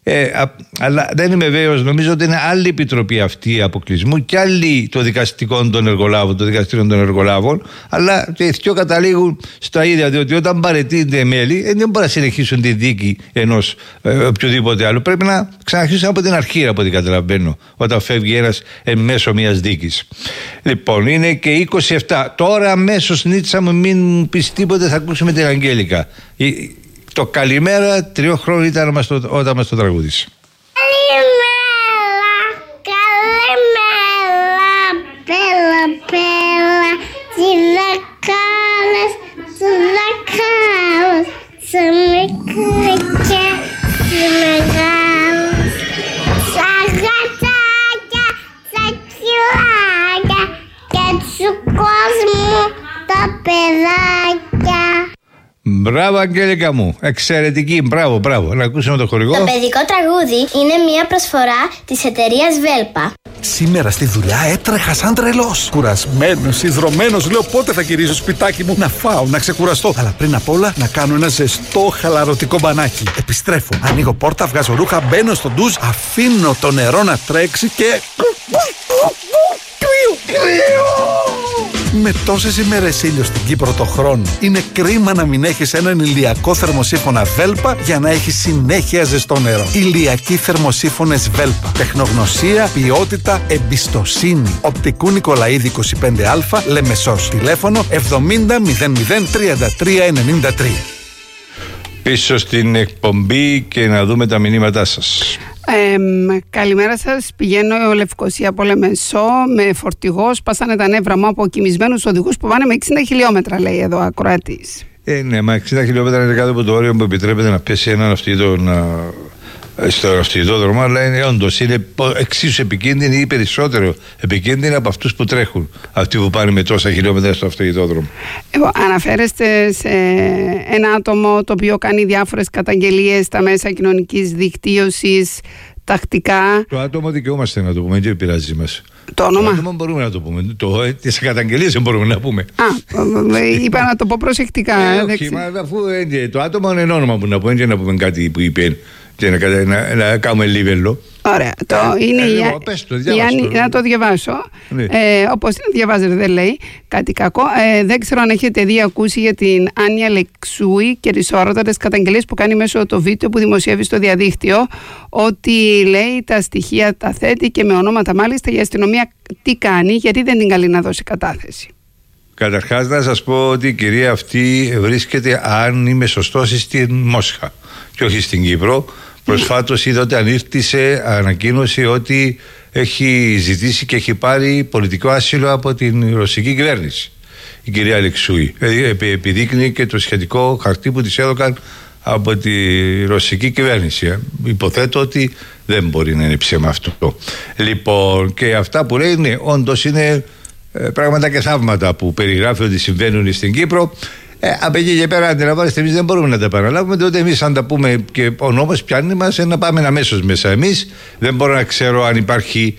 Αλλά δεν είμαι βέβαιος, νομίζω ότι είναι άλλη επιτροπή αυτή αποκλεισμού και άλλη το δικαστικό των εργολάβων, το δικαστήριο των εργολάβων, αλλά οι δυο καταλήγουν στα ίδια, διότι όταν παραιτείται μέλη δεν μπορεί να συνεχίσουν τη δίκη ενός οποιοδήποτε άλλου. Πρέπει να ξαναρχίσουν από την αρχή, από ό,τι καταλαβαίνω, όταν φεύγει ένας εν μέσω μιας δίκης. Λοιπόν, είναι και 27. Τώρα αμέσως, Νίτσα μου, μην μου πεις τίποτε, θα ακούσουμε την Αγγέλικα. Το καλημέρα 3 χρόνια ήταν όταν μας το τραγούδισε. Καλημέρα, πέλα, πέλα, τι δακάλες, του δακάλες, σε μικράκια, σε μεγάλες, σαν γατάκια, σαν κιλάκια και του κόσμου τα παιδάκια. Μπράβο, Αγγέλικα μου. Εξαιρετική. Μπράβο, μπράβο. Να ακούσουμε το χορηγό. Το παιδικό τραγούδι είναι μια προσφορά της εταιρείας Βέλπα. Σήμερα στη δουλειά έτρεχα σαν τρελός. Κουρασμένος, ιδρωμένος. Λέω πότε θα γυρίσω σπιτάκι μου να φάω, να ξεκουραστώ. Αλλά πριν απ' όλα να κάνω ένα ζεστό χαλαρωτικό μπανάκι. Επιστρέφω. Ανοίγω πόρτα, βγάζω ρούχα, μπαίνω στο ντουζ, αφήνω το νερό να τρέξει και. Με τόσες ημέρες ήλιο στην Κύπρο το χρόνο, είναι κρίμα να μην έχεις έναν ηλιακό θερμοσύφωνα Βέλπα για να έχεις συνέχεια ζεστό νερό. Ηλιακοί θερμοσύφωνες Βέλπα. Τεχνογνωσία, ποιότητα, εμπιστοσύνη. Οπτικού Νικολαίδη 25Α, Λεμεσός. Τηλέφωνο 70 00 33 93. Πίσω στην εκπομπή και να δούμε τα μηνύματά σας. Καλημέρα σας. Πηγαίνω Λευκοσία από Λεμεσό με φορτηγό. Σπάσανε τα νεύρα μου από κοιμισμένους οδηγούς που πάνε με 60 χιλιόμετρα, λέει εδώ ακροατής. Ναι, μα 60 χιλιόμετρα είναι κάτω από το όριο που επιτρέπεται να πέσει έναν αυτοκίνητο στο αυτοκινητόδρομο, αλλά όντως είναι εξίσου επικίνδυνη ή περισσότερο επικίνδυνη από αυτούς που τρέχουν. Αυτοί που πάνε με τόσα χιλιόμετρα στο αυτοκινητόδρομο. Αναφέρεστε σε ένα άτομο το οποίο κάνει διάφορες καταγγελίες στα μέσα κοινωνικής δικτύωσης τακτικά. Το άτομο δικαιούμαστε να το πούμε, δεν πειράζει μας. Το όνομα. Το άτομο μπορούμε να το πούμε. Τις καταγγελίες δεν μπορούμε να πούμε. Είπα να το πω προσεκτικά. Όχι, μα αφού το άτομο είναι όνομα που να πούμε και να πούμε κάτι που είπε και να κάνουμε λίβελο. Ωραία. Είναι να το διαβάσω. Ναι. Όπως είναι, διαβάζετε, δεν λέει κάτι κακό. Δεν ξέρω αν έχετε δει, ακούσει για την Άνια Λεξούη και τις σωρότερες καταγγελίες που κάνει μέσω το βίντεο που δημοσιεύει στο διαδίκτυο, ότι λέει τα στοιχεία τα θέτει και με ονόματα μάλιστα. Η αστυνομία τι κάνει, γιατί δεν την καλεί να δώσει κατάθεση? Καταρχάς να σας πω ότι η κυρία αυτή βρίσκεται, αν είμαι σωστός, στην Μόσχα και όχι στην Κύπρο. Προσφάτως είδα ότι ανήρτησε ανακοίνωση ότι έχει ζητήσει και έχει πάρει πολιτικό άσυλο από την ρωσική κυβέρνηση, η κυρία Αλεξούη. Επιδείκνει και το σχετικό χαρτί που της έδωκαν από τη ρωσική κυβέρνηση. Υποθέτω ότι δεν μπορεί να είναι ψέμα αυτό. Λοιπόν, και αυτά που λέει, ναι, όντως είναι πράγματα και θαύματα που περιγράφει ότι συμβαίνουν στην Κύπρο. Από εκεί και πέρα, αντιλαμβάνεστε, εμείς δεν μπορούμε να τα επαναλάβουμε, διότι εμείς, αν τα πούμε και ο νόμος πιάνει μας, να πάμε αμέσως μέσα. Εμείς δεν μπορώ να ξέρω αν υπάρχει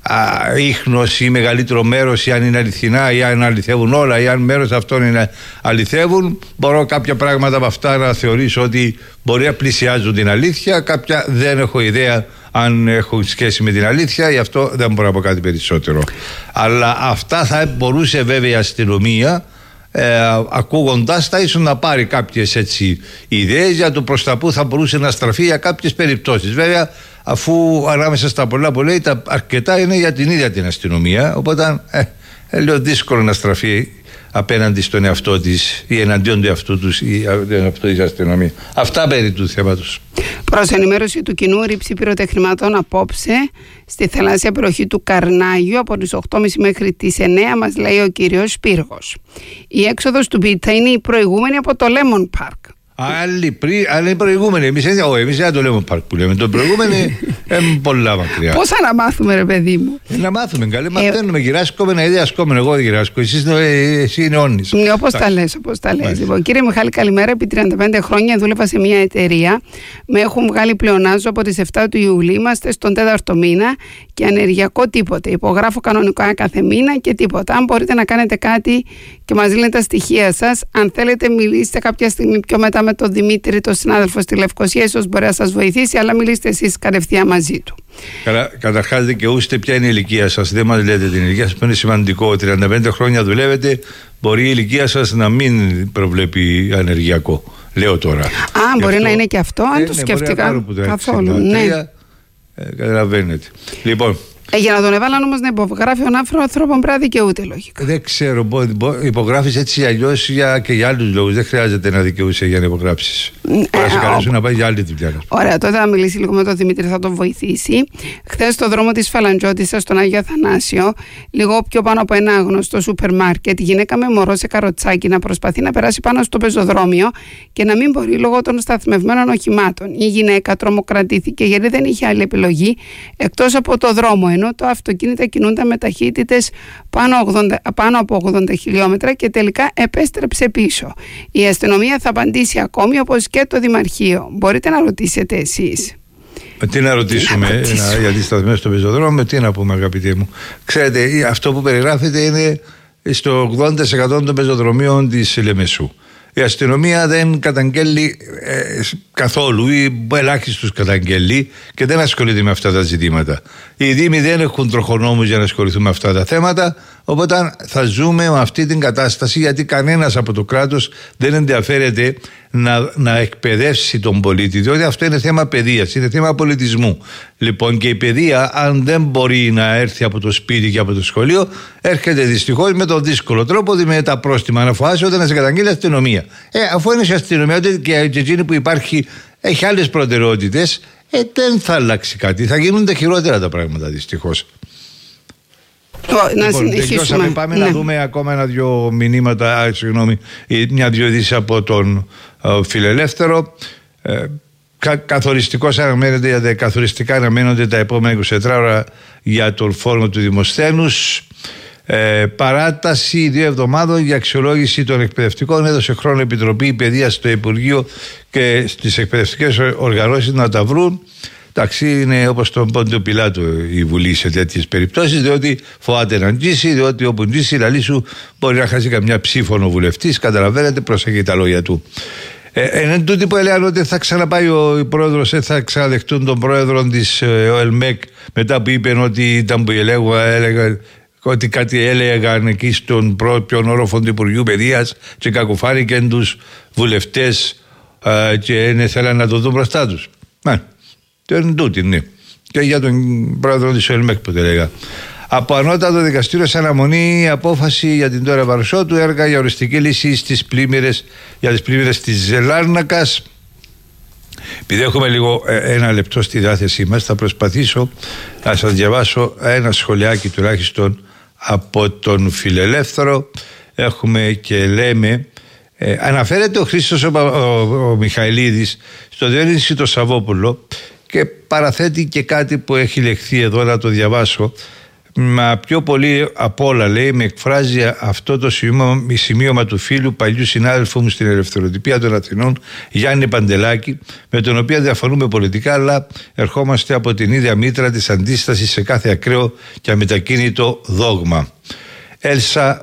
ίχνος ή μεγαλύτερο μέρος, ή αν είναι αληθινά, ή αν αληθεύουν όλα, ή αν μέρος αυτών είναι αληθεύουν. Μπορώ κάποια πράγματα από αυτά να θεωρήσω ότι μπορεί να πλησιάζουν την αλήθεια, κάποια δεν έχω ιδέα αν έχουν σχέση με την αλήθεια, γι' αυτό δεν μπορώ να πω κάτι περισσότερο. Αλλά αυτά θα μπορούσε βέβαια η αστυνομία, ακούγοντάς τα, ίσως να πάρει κάποιες έτσι ιδέες για το προς τα που θα μπορούσε να στραφεί για κάποιες περιπτώσεις. Βέβαια, αφού ανάμεσα στα πολλά που λέει, τα αρκετά είναι για την ίδια την αστυνομία, οπότε λέω δύσκολο να στραφεί απέναντι στον εαυτό της ή εναντίον του εαυτού τους ή αυτό της αστυνομία. Αυτά περί του θέματος. Προς ενημέρωση του κοινού, ρήψη πυροτεχνημάτων απόψε στη θαλάσσια περιοχή του Καρνάγιου από τις 8.30 μέχρι τις 9, μας λέει ο κύριος Σπύργος. Η έξοδος του Πίτσα είναι η προηγούμενη από το Lemon Park. Άλλοι προηγούμενοι. Εμείς δεν το λέμε Park που λέμε. Το προηγούμενο είναι πολλά μακριά. Πώς να μάθουμε, ρε παιδί μου? Να μάθουμε, καλή, μαθαίνουμε. Γυράσκομαι, να ιδεασκόμαι. Εγώ δεν γυράσκω. Εσύ είναι όνεις. Όπως τα λες, όπως τα λες. Λοιπόν, κύριε Μιχάλη, καλημέρα. Επί 35 χρόνια δούλευα σε μια εταιρεία. Με έχουν βγάλει πλεονάζω από τις 7 του Ιουλίου. Είμαστε στον 4ο μήνα και ανεργειακό τίποτε. Υπογράφω κανονικά κάθε μήνα και τίποτα. Αν μπορείτε να κάνετε κάτι και μας λύνετε τα στοιχεία σας, αν θέλετε, μιλήστε κάποια στιγμή πιο μετά με τον Δημήτρη, τον συνάδελφο στη Λευκοσία, ίσως μπορεί να σας βοηθήσει, αλλά μιλήστε εσείς κατευθείαν μαζί του. Καταρχάς, δικαιούστε ποια είναι η ηλικία σας. Δεν μας λέτε την ηλικία σας, που είναι σημαντικό. 35 χρόνια δουλεύετε, μπορεί η ηλικία σας να μην προβλέπει ανεργειακό. Λέω τώρα. Μπορεί να είναι και αυτό, αν το σκέφτηκα καθόλου. Ναι. Καταλαβαίνετε. Λοιπόν. Για να τον έβαλαν όμως να υπογράφει ο άνθρωπο πρέπει να δικαιούται, λογικά. Δεν ξέρω, υπογράφεις έτσι αλλιώς και για άλλους λόγους. Δεν χρειάζεται να δικαιούσε για να υπογράψεις. Θα σε καλέσουν να πάει για άλλη δουλειά. Ωραία, τότε θα μιλήσει λίγο με τον Δημήτρη, θα τον βοηθήσει. Χθες στο δρόμο της Φαλαντζώτισσας, στον Άγιο Αθανάσιο, λίγο πιο πάνω από ένα γνωστό σούπερ μάρκετ, γυναίκα με μωρό σε καροτσάκι να προσπαθεί να περάσει πάνω στο πεζοδρόμιο και να μην μπορεί λόγω των σταθμευμένων οχημάτων. Η γυναίκα τρομοκρατήθηκε γιατί δεν είχε άλλη επιλογή εκτός από το δρόμο, ενώ τα αυτοκίνητα κινούνταν με ταχύτητες πάνω από 80 χιλιόμετρα και τελικά επέστρεψε πίσω. Η αστυνομία θα απαντήσει ακόμη, όπως και το Δημαρχείο. Μπορείτε να ρωτήσετε εσείς. Τι να ρωτήσουμε για τις σταθμές στο πεζοδρόμιο, τι να πούμε, αγαπητοί μου. Ξέρετε, αυτό που περιγράφεται είναι στο 80% των πεζοδρομίων της Λεμεσού. Η αστυνομία δεν καταγγέλει καθόλου ή ελάχιστος καταγγέλει και δεν ασχολείται με αυτά τα ζητήματα. Οι δήμοι δεν έχουν τροχονόμους για να ασχοληθούν με αυτά τα θέματα, οπότε θα ζούμε με αυτή την κατάσταση, γιατί κανένας από το κράτος δεν ενδιαφέρεται να εκπαιδεύσει τον πολίτη, διότι αυτό είναι θέμα παιδείας, είναι θέμα πολιτισμού. Λοιπόν, και η παιδεία, αν δεν μπορεί να έρθει από το σπίτι και από το σχολείο, έρχεται δυστυχώς με τον δύσκολο τρόπο, με τα πρόστιμα αναφοράς όταν να σε καταγγείλει η αστυνομία. Αφού είναι η αστυνομία, ότι και εκείνη που υπάρχει έχει άλλες προτεραιότητες, δεν θα αλλάξει κάτι. Θα γίνουν τα χειρότερα τα πράγματα, δυστυχώς. Να συνεχίσουμε. Πάμε να δούμε ακόμα ένα-δυο μηνύματα, μια-δυο ειδήσεις από τον Φιλελεύθερο. καθοριστικά αναμένονται τα επόμενα 24 ώρα για τον φόρο του Δημοσθένους. Παράταση 2 εβδομάδων για αξιολόγηση των εκπαιδευτικών. Έδωσε χρόνο Επιτροπή Παιδείας στο Υπουργείο και στις εκπαιδευτικές οργανώσεις να τα βρουν. Εντάξει, είναι όπως τον Πόντιο Πιλάτο η Βουλή σε τέτοιες περιπτώσεις, διότι φοβάται να ντύσει, διότι όπου ντύσει λαλή σου μπορεί να χάσει καμιά ψήφωνο βουλευτής. Καταλαβαίνετε, προσέχει τα λόγια του. Εν τούτοι που έλεγαν ότι θα ξαναπάει ο πρόεδρος, θα ξαναδεχτούν τον πρόεδρο της ΟΕΛΜΕΚ, μετά που είπαν ότι ήταν που έλεγαν ότι κάτι έλεγαν εκεί στον πρώτο όροφο του Υπουργείου Παιδείας και κακοφάνηκαν τους βουλευτές και δεν θέλαν να το δουν μπροστά τους. Εν τούτοι, ναι. Και για τον πρόεδρο της ΟΕΛΜΕΚ που το έλεγα. Από ανώτατο δικαστήριο σε αναμονή απόφαση για την τώρα Βαρσότου, έργα για οριστική λύση για τις πλημμύρες της Λάρνακας. Επειδή έχουμε λίγο ένα λεπτό στη διάθεσή μας, θα προσπαθήσω να σας διαβάσω ένα σχολιάκι τουλάχιστον από τον Φιλελεύθερο. Έχουμε και λέμε, αναφέρεται ο Χρήστος ο Μιχαηλίδης στο Διονύση το Σαββόπουλο και παραθέτει και κάτι που έχει λεχθεί εδώ, να το διαβάσω. Μα πιο πολύ απ' όλα, λέει, με εκφράζει αυτό το σημείωμα του φίλου παλιού συνάδελφου μου στην Ελευθεροτυπία των Αθηνών, Γιάννη Παντελάκη, με τον οποίο διαφωνούμε πολιτικά, αλλά ερχόμαστε από την ίδια μήτρα της αντίστασης σε κάθε ακραίο και αμετακίνητο δόγμα. Έλσα,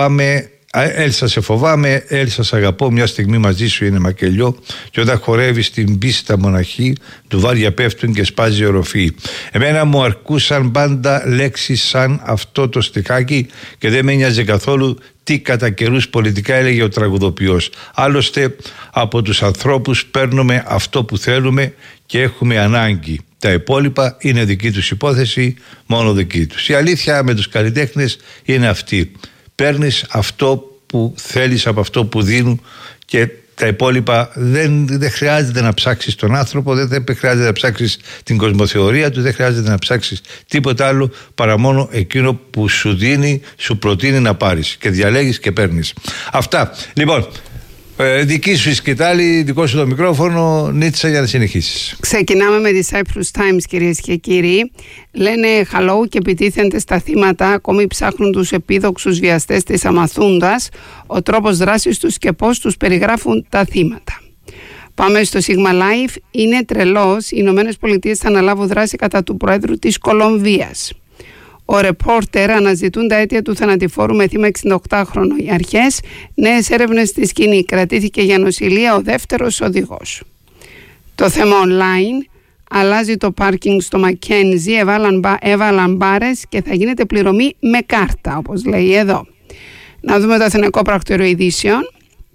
σε φοβάμαι, Έλσα, σ' αγαπώ, μια στιγμή μαζί σου είναι μακελιό, και όταν χορεύει στην πίστα μοναχή, του βάρια πέφτουν και σπάζει οροφή. Εμένα μου αρκούσαν πάντα λέξεις σαν αυτό το στιχάκι και δεν με νοιάζε καθόλου τι κατά καιρούς πολιτικά έλεγε ο τραγουδοποιός. Άλλωστε από τους ανθρώπους παίρνουμε αυτό που θέλουμε και έχουμε ανάγκη. Τα υπόλοιπα είναι δική τους υπόθεση, μόνο δική τους. Η αλήθεια με τους καλλιτέχνες είναι αυτή. Παίρνεις αυτό που θέλεις από αυτό που δίνουν και τα υπόλοιπα δεν χρειάζεται να ψάξεις τον άνθρωπο, δεν χρειάζεται να ψάξεις την κοσμοθεωρία του, δεν χρειάζεται να ψάξεις τίποτα άλλο παρά μόνο εκείνο που σου δίνει, σου προτείνει να πάρεις και διαλέγεις και παίρνεις. Αυτά. Λοιπόν, δική σου η σκητάλη, δικό σου το μικρόφωνο, Νίτσα, για να συνεχίσεις. Ξεκινάμε με τη Cyprus Times, κυρίες και κύριοι. Λένε hello και επιτίθενται στα θύματα, ακόμη ψάχνουν τους επίδοξους βιαστές της Αμαθούντας, ο τρόπος δράσης τους και πώς τους περιγράφουν τα θύματα. Πάμε στο Sigma Life. Είναι τρελός, οι Ηνωμένες Πολιτείες θα αναλάβουν δράση κατά του Προέδρου της Κολομβίας. Ο ρεπόρτερ αναζητούν τα αίτια του θανατηφόρου με θύμα 68χρονο. Οι αρχές, νέες έρευνες στη σκηνή. Κρατήθηκε για νοσηλεία ο δεύτερος οδηγός. Το θέμα online. Αλλάζει το πάρκινγκ στο Μακένζι. Έβαλαν μπάρες και θα γίνεται πληρωμή με κάρτα, όπως λέει εδώ. Να δούμε το Αθηναϊκό Πρακτορείο Ειδήσεων.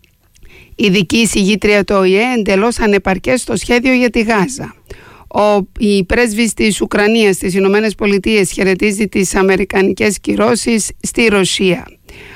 Ειδική εισηγήτρια του ΟΗΕ, εντελώς ανεπαρκές στο σχέδιο για τη Γάζα. Η πρέσβης της Ουκρανίας στις Ηνωμένες Πολιτείες χαιρετίζει τις αμερικανικές κυρώσεις στη Ρωσία.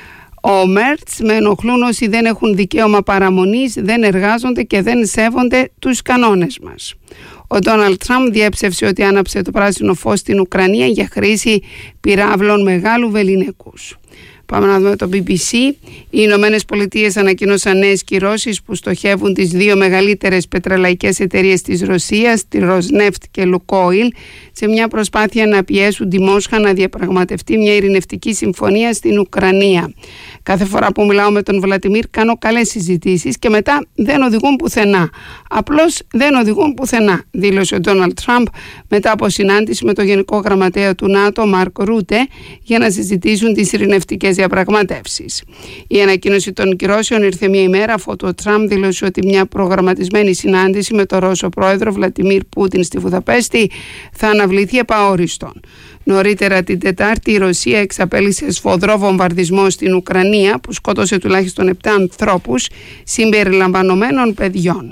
Ο Μέρτς, με ενοχλούν όσοι δεν έχουν δικαίωμα παραμονής, δεν εργάζονται και δεν σέβονται τους κανόνες μας. Ο Ντόναλντ Τραμπ διέψευσε ότι άναψε το πράσινο φως στην Ουκρανία για χρήση πυράβλων μεγάλου βεληνικούς. Πάμε να δούμε το BBC. Οι Ηνωμένες Πολιτείες ανακοίνωσαν νέες κυρώσεις που στοχεύουν τις δύο μεγαλύτερες πετρελαϊκές εταιρείες της Ρωσίας, τη Rosneft και Lukoil, σε μια προσπάθεια να πιέσουν τη Μόσχα να διαπραγματευτεί μια ειρηνευτική συμφωνία στην Ουκρανία. Κάθε φορά που μιλάω με τον Βλατιμίρ κάνω καλές συζητήσεις και μετά δεν οδηγούν πουθενά. Απλώς δεν οδηγούν πουθενά, δήλωσε ο Ντόναλντ Τραμπ μετά από συνάντηση με τον Γενικό Γραμματέα του ΝΑΤΟ, Μάρκ Ρούτε, για να συζητήσουν τις ειρηνευτικές διαπραγματεύσεις. Η ανακοίνωση των κυρώσεων ήρθε μια ημέρα αφού ο Τραμπ δήλωσε ότι μια προγραμματισμένη συνάντηση με τον Ρώσο πρόεδρο Βλατιμίρ Πούτιν στη Βουδαπέστη θα αναβληθεί επαόριστον. Νωρίτερα την Τετάρτη η Ρωσία εξαπέλυσε σφοδρό βομβαρδισμό στην Ουκρανία που σκότωσε τουλάχιστον 7 ανθρώπους συμπεριλαμβανομένων παιδιών.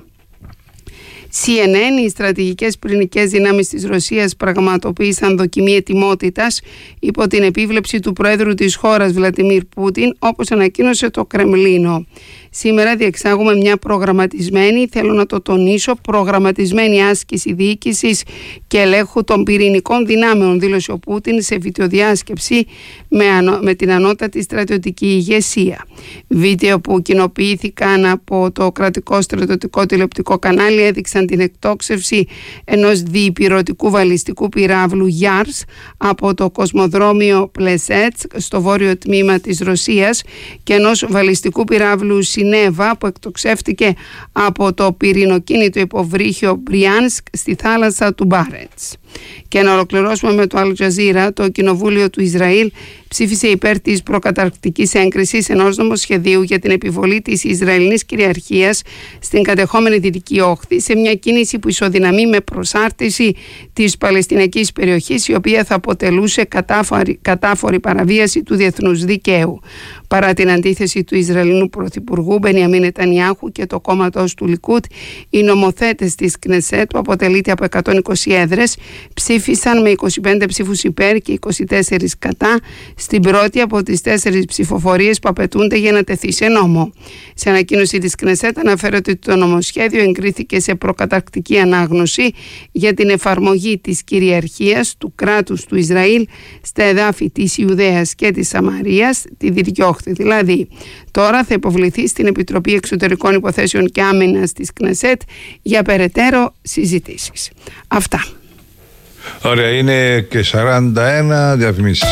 CNN, οι στρατηγικές πυρηνικές δυνάμεις της Ρωσίας πραγματοποίησαν δοκιμή ετοιμότητας υπό την επίβλεψη του Προέδρου της χώρας Βλατιμίρ Πούτιν, όπως ανακοίνωσε το Κρεμλίνο. Σήμερα διεξάγουμε μια προγραμματισμένη, θέλω να το τονίσω, προγραμματισμένη άσκηση διοίκησης και ελέγχου των πυρηνικών δυνάμεων, δήλωσε ο Πούτιν σε βιντεοδιάσκεψη με την ανώτατη στρατιωτική ηγεσία. Βίντεο που κοινοποιήθηκαν από το κρατικό στρατιωτικό τηλεοπτικό κανάλι έδειξαν την εκτόξευση ενός διυπηρωτικού βαλιστικού πυράβλου Γιάρς από το κοσμοδρόμιο Πλεσέτς στο βόρειο τμήμα της Ρωσίας και ενός βαλιστικού πυράβλου Σινέβα που εκτοξεύτηκε από το πυρηνοκίνητο υποβρύχιο Μπριάνσκ στη θάλασσα του Μπάρετς. Και να ολοκληρώσουμε με το Al Jazeera. Το Κοινοβούλιο του Ισραήλ ψήφισε υπέρ της προκαταρκτικής έγκρισης ενός νομοσχεδίου για την επιβολή της Ισραηλινής κυριαρχίας στην κατεχόμενη Δυτική Όχθη, σε μια κίνηση που ισοδυναμεί με προσάρτηση της Παλαιστινιακής περιοχής, η οποία θα αποτελούσε κατάφορη παραβίαση του διεθνούς δικαίου. Παρά την αντίθεση του Ισραηλινού Πρωθυπουργού Μπενιαμίν Νετανιάχου και το κόμματος του Λικούτ, οι νομοθέτες της Κνεσέτ, που αποτελείται από 120 έδρες, ψήφισαν με 25 ψήφους υπέρ και 24 κατά στην πρώτη από τις 4 ψηφοφορίες που απαιτούνται για να τεθεί σε νόμο. Σε ανακοίνωση της Κνεσέτ αναφέρεται ότι το νομοσχέδιο εγκρίθηκε σε προκαταρκτική ανάγνωση για την εφαρμογή της κυριαρχίας του κράτους του Ισραήλ στα εδάφη της Ιουδαίας και της Σαμαρίας, τη Δυτική Όχθη δηλαδή. Τώρα θα υποβληθεί στην Επιτροπή Εξωτερικών Υποθέσεων και Άμυνας της Κνεσέτ για περαιτέρω συζητήσεις. Αυτά. Ωραία, είναι και 41 διαφημίσεις.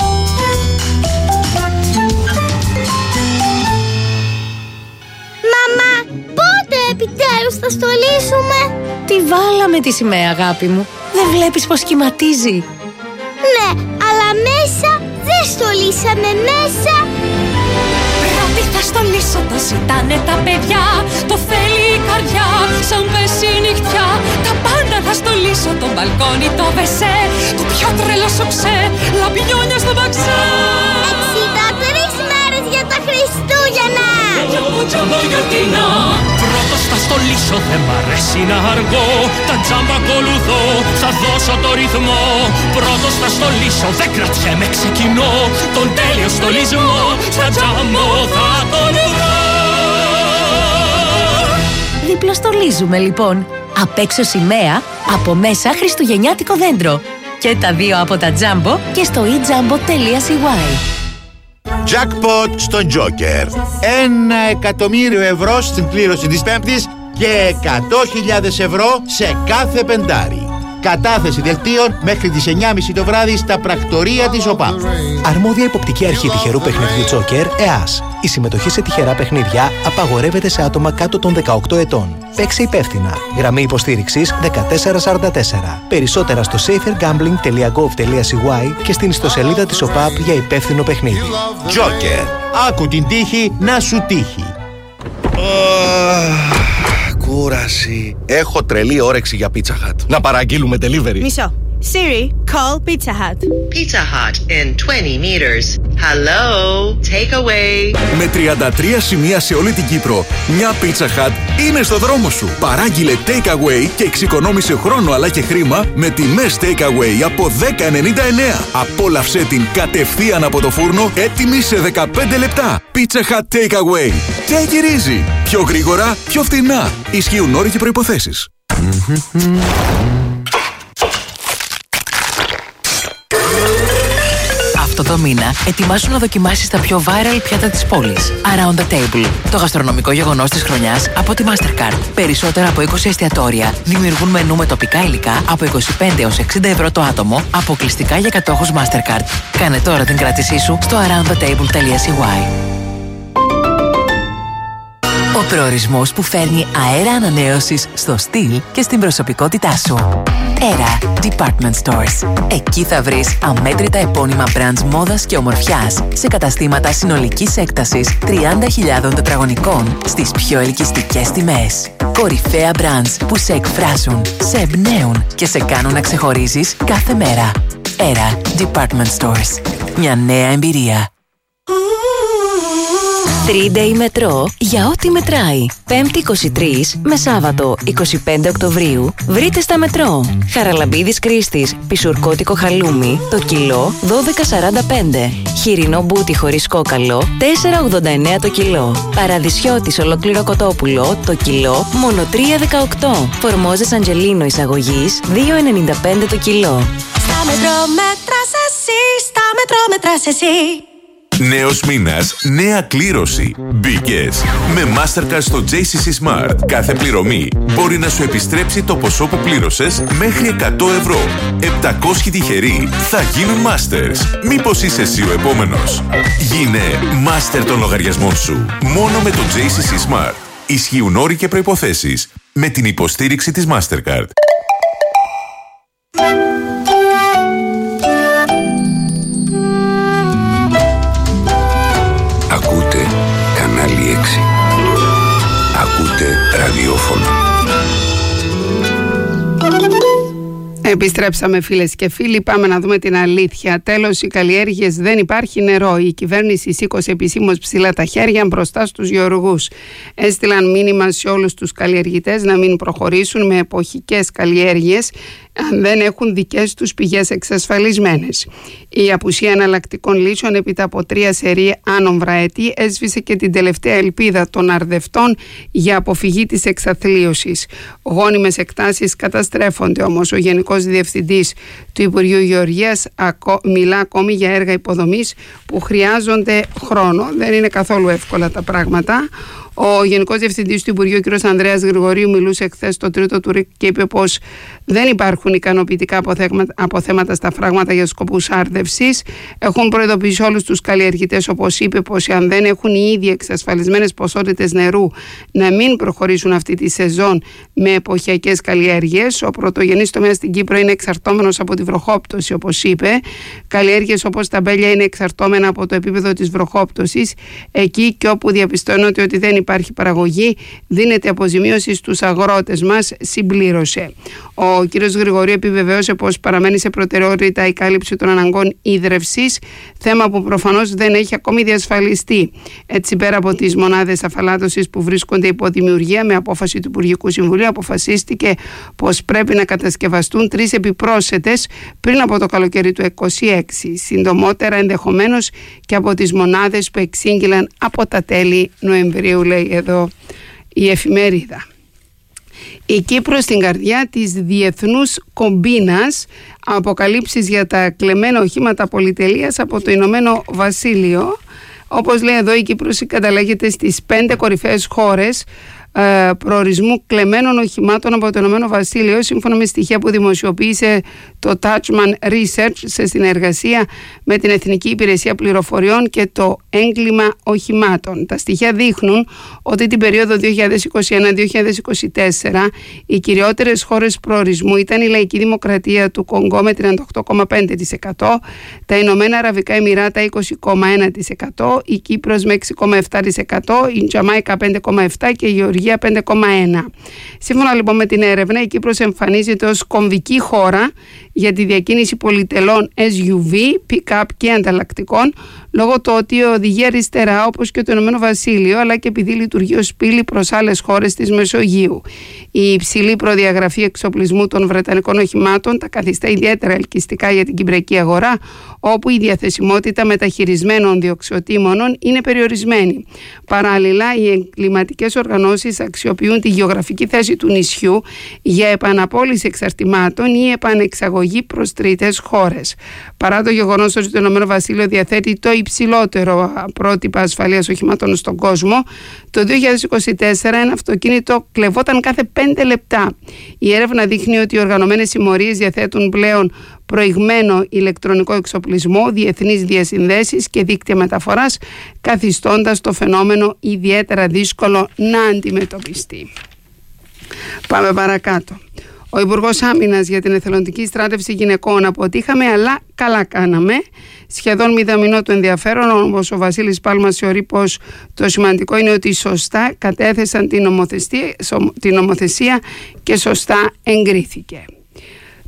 Μαμά, πότε επιτέλους θα στολίσουμε? Τη βάλαμε τη σημαία, αγάπη μου. Δεν βλέπεις πως σχηματίζει? Ναι, αλλά μέσα δεν στολίσαμε μέσα. Πρώτη θα στολίσω, το ζητάνε τα παιδιά. Το θέλει η καρδιά, σαν πέσει η νυχτιά. Τα πάντα θα στολίσω, το μπαλκόνι, το βεσέ. Το πιο τρελό σοξέ, λαμπιόνια στο μπαξέ. 63 μέρες για τα Χριστούγεννα. Γιατί να? Πρώτος θα στολίσω, δεν μ' αρέσει να αργώ. Τα τζάμπα ακολουθώ, θα δώσω το ρυθμό. Πρώτος θα στολίσω, δεν κρατιέμαι, ξεκινώ. Τον τέλειο στολισμό, στα τζάμπο θα τον βρω. Διπλοστολίζουμε λοιπόν. Απ' έξω σημαία, από μέσα χριστουγεννιάτικο δέντρο. Και τα δύο από τα Jumbo και στο ejumbo.cy. Jackpot στον Joker. 1.000.000 ευρώ στην κλήρωση της Πέμπτης και 100.000 ευρώ σε κάθε πεντάρι. Κατάθεση δελτίων μέχρι τις 9.30 το βράδυ στα πρακτορία της ΟΠΑΠ. Αρμόδια υποπτική αρχή τυχερού παιχνιδιού Joker, ΕΑΣ. Η συμμετοχή σε τυχερά παιχνίδια απαγορεύεται σε άτομα κάτω των 18 ετών. Παίξε υπεύθυνα. Γραμμή υποστήριξης 1444. Περισσότερα στο safergambling.gov.cy και στην ιστοσελίδα της ΟΠΑΠ για υπεύθυνο παιχνίδι. Joker. Άκου την τύχη να σου τύχει. Κούραση. Έχω τρελή όρεξη για Pizza Hut. Να παραγγείλουμε delivery. Μισό. Siri, call Pizza Hut. Pizza Hut in 20 meters. Hello, take away. Με 33 σημεία σε όλη την Κύπρο, μια Pizza Hut είναι στο δρόμο σου. Παράγγειλε take away και εξοικονόμησε χρόνο αλλά και χρήμα με τιμές take away από 10,99. Απόλαυσέ την κατευθείαν από το φούρνο, έτοιμη σε 15 λεπτά. Pizza Hut take away. Take it easy. Πιο γρήγορα, πιο φθηνά. Ισχύουν όροι και προϋποθέσεις. Αυτό το μήνα ετοιμάσου να δοκιμάσεις τα πιο viral πιάτα της πόλης. Around the Table, το γαστρονομικό γεγονός της χρονιάς από τη Mastercard. Περισσότερα από 20 εστιατόρια δημιουργούν μενού με τοπικά υλικά από 25 έως 60 ευρώ το άτομο, αποκλειστικά για κατόχους Mastercard. Κάνε τώρα την κράτησή σου στο aroundthetable.cy. Ο προορισμός που φέρνει αέρα ανανέωσης στο στυλ και στην προσωπικότητά σου. Era Department Stores. Εκεί θα βρεις αμέτρητα επώνυμα brands μόδας και ομορφιάς σε καταστήματα συνολικής έκτασης 30.000 τετραγωνικών στις πιο ελκυστικές τιμές. Κορυφαία brands που σε εκφράζουν, σε εμπνέουν και σε κάνουν να ξεχωρίζεις κάθε μέρα. Era Department Stores. Μια νέα εμπειρία. 3-day μετρό για ό,τι μετράει. 5η 23 με Σάββατο 25 Οκτωβρίου βρείτε στα μετρό. Χαραλαμπίδης Κρίστης, πισουρκώτικο χαλούμι, το κιλό 12,45. Χοιρινό μπούτι χωρίς κόκαλο 4,89 το κιλό. Παραδεισιώτης ολόκληρο κοτόπουλο, το κιλό μόνο 3,18. Φορμόζες Αντζελίνο εισαγωγής 2,95 το κιλό. Στα μετρό μέτρας εσύ, στα μετρό μετράς εσύ. Νέος μήνας, νέα κλήρωση. Μπήκες. Με Mastercard στο JCC Smart, κάθε πληρωμή μπορεί να σου επιστρέψει το ποσό που πλήρωσες μέχρι 100 ευρώ. 700 τυχεροί θα γίνουν Masters. Μήπως είσαι εσύ ο επόμενος? Γίνε Master των λογαριασμών σου. Μόνο με το JCC Smart. Ισχύουν όροι και προϋποθέσεις. Με την υποστήριξη της Mastercard. Ακούτε κανάλι 6. Ακούτε ραδιόφωνο. Επιστρέψαμε φίλες και φίλοι, πάμε να δούμε την αλήθεια. Τέλος, οι καλλιέργειες, δεν υπάρχει νερό. Η κυβέρνηση σήκωσε επισήμως ψηλά τα χέρια μπροστά στους γεωργούς. Έστειλαν μήνυμα σε όλους τους καλλιεργητές να μην προχωρήσουν με εποχικές καλλιέργειες αν δεν έχουν δικές τους πηγές εξασφαλισμένες. Η απουσία εναλλακτικών λύσεων έπειτα από 3 σερί άνομβρα έτη έσβησε και την τελευταία ελπίδα των αρδευτών για αποφυγή της εξαθλίωσης. Γόνιμες εκτάσεις καταστρέφονται, όμως ο Γενικός Διευθυντής του Υπουργείου Γεωργίας μιλά ακόμη για έργα υποδομής που χρειάζονται χρόνο. Δεν είναι καθόλου εύκολα τα πράγματα. Ο Γενικός Διευθυντής του Υπουργείου, κ. Ανδρέας Γρηγορίου, μιλούσε χθες στο τρίτο του ΡΙΚ και είπε πως δεν υπάρχουν ικανοποιητικά αποθέματα στα φράγματα για σκοπούς άρδευσης. Έχουν προειδοποιήσει όλους τους καλλιεργητές, όπως είπε, πως αν δεν έχουν οι ίδιοι εξασφαλισμένες ποσότητες νερού να μην προχωρήσουν αυτή τη σεζόν με εποχιακές καλλιέργειες. Ο πρωτογενής τομέας στην Κύπρο είναι εξαρτώμενος από τη βροχόπτωση, όπως είπε. Καλλιέργειες όπως τα μπέλια είναι εξαρτώμενα από το επίπεδο της βροχόπτωσης. Εκεί και όπου διαπιστώνεται ότι δεν υπάρχει παραγωγή, δίνεται αποζημίωση στους αγρότες μας, συμπλήρωσε. Ο κ. Γρηγορίου επιβεβαίωσε πως παραμένει σε προτεραιότητα η κάλυψη των αναγκών ίδρευσης, θέμα που προφανώς δεν έχει ακόμη διασφαλιστεί. Έτσι, πέρα από τις μονάδες αφαλάτωσης που βρίσκονται υπό δημιουργία, με απόφαση του Υπουργικού Συμβουλίου αποφασίστηκε πως πρέπει να κατασκευαστούν 3 επιπρόσθετες πριν από το καλοκαίρι του 2026, συντομότερα ενδεχομένως και από τις μονάδες που εξήγηλαν από τα τέλη Νοεμβρίου, λέει εδώ η εφημερίδα. Η Κύπρος στην καρδιά της διεθνούς κομπίνας, αποκαλύψεις για τα κλεμμένα οχήματα πολυτελείας από το Ηνωμένο Βασίλειο. Όπως λέει εδώ, η Κύπρος καταλέγεται στις 5 κορυφαίες χώρες προορισμού κλεμμένων οχημάτων από το Ηνωμένο Βασίλειο, σύμφωνα με στοιχεία που δημοσιοποίησε το Touchman Research σε συνεργασία με την Εθνική Υπηρεσία Πληροφοριών και το Έγκλημα Οχημάτων. Τα στοιχεία δείχνουν ότι την περίοδο 2021-2024 οι κυριότερες χώρες προορισμού ήταν η Λαϊκή Δημοκρατία του Κονγκό με 38,5%, τα Ηνωμένα Αραβικά Εμιράτα 20,1%, η Κύπρος με 6,7%, η Τζαμάικα 5,7% και η Γεωργία 5,1%. Σύμφωνα λοιπόν με την έρευνα, η Κύπρος εμφανίζεται ως κομβική χώρα για τη διακίνηση πολυτελών SUV, pick-up και ανταλλακτικών, λόγω του ότι οδηγεί αριστερά όπως και το Ηνωμένο Βασίλειο, αλλά και επειδή λειτουργεί ως πύλη προς άλλες χώρες της Μεσογείου. Η υψηλή προδιαγραφή εξοπλισμού των βρετανικών οχημάτων τα καθιστά ιδιαίτερα ελκυστικά για την κυπριακή αγορά, όπου η διαθεσιμότητα μεταχειρισμένων διοξιοτήμωνων είναι περιορισμένη. Παράλληλα, οι εγκληματικές οργανώσεις αξιοποιούν τη γεωγραφική θέση του νησιού για επαναπώληση εξαρτημάτων ή επανεξαγωγή προς τρίτες χώρες. Παρά το γεγονός ότι το Ηνωμένο Βασίλειο διαθέτει το υψηλότερο πρότυπα ασφαλείας οχημάτων στον κόσμο, το 2024 ένα αυτοκίνητο κλεβόταν κάθε 5 λεπτά. Η έρευνα δείχνει ότι οι οργανωμένες συμμορίες διαθέτουν πλέον προηγμένο ηλεκτρονικό εξοπλισμό, διεθνείς διασυνδέσεις και δίκτυα μεταφοράς, καθιστώντας το φαινόμενο ιδιαίτερα δύσκολο να αντιμετωπιστεί. Πάμε παρακάτω. Ο Υπουργός Άμυνας για την εθελοντική στράτευση γυναικών: αποτύχαμε, αλλά καλά κάναμε. Σχεδόν μηδαμινό το ενδιαφέρον, όμως ο Βασίλης Πάλμας θεωρεί πως το σημαντικό είναι ότι σωστά κατέθεσαν την νομοθεσία και σωστά εγκρίθηκε.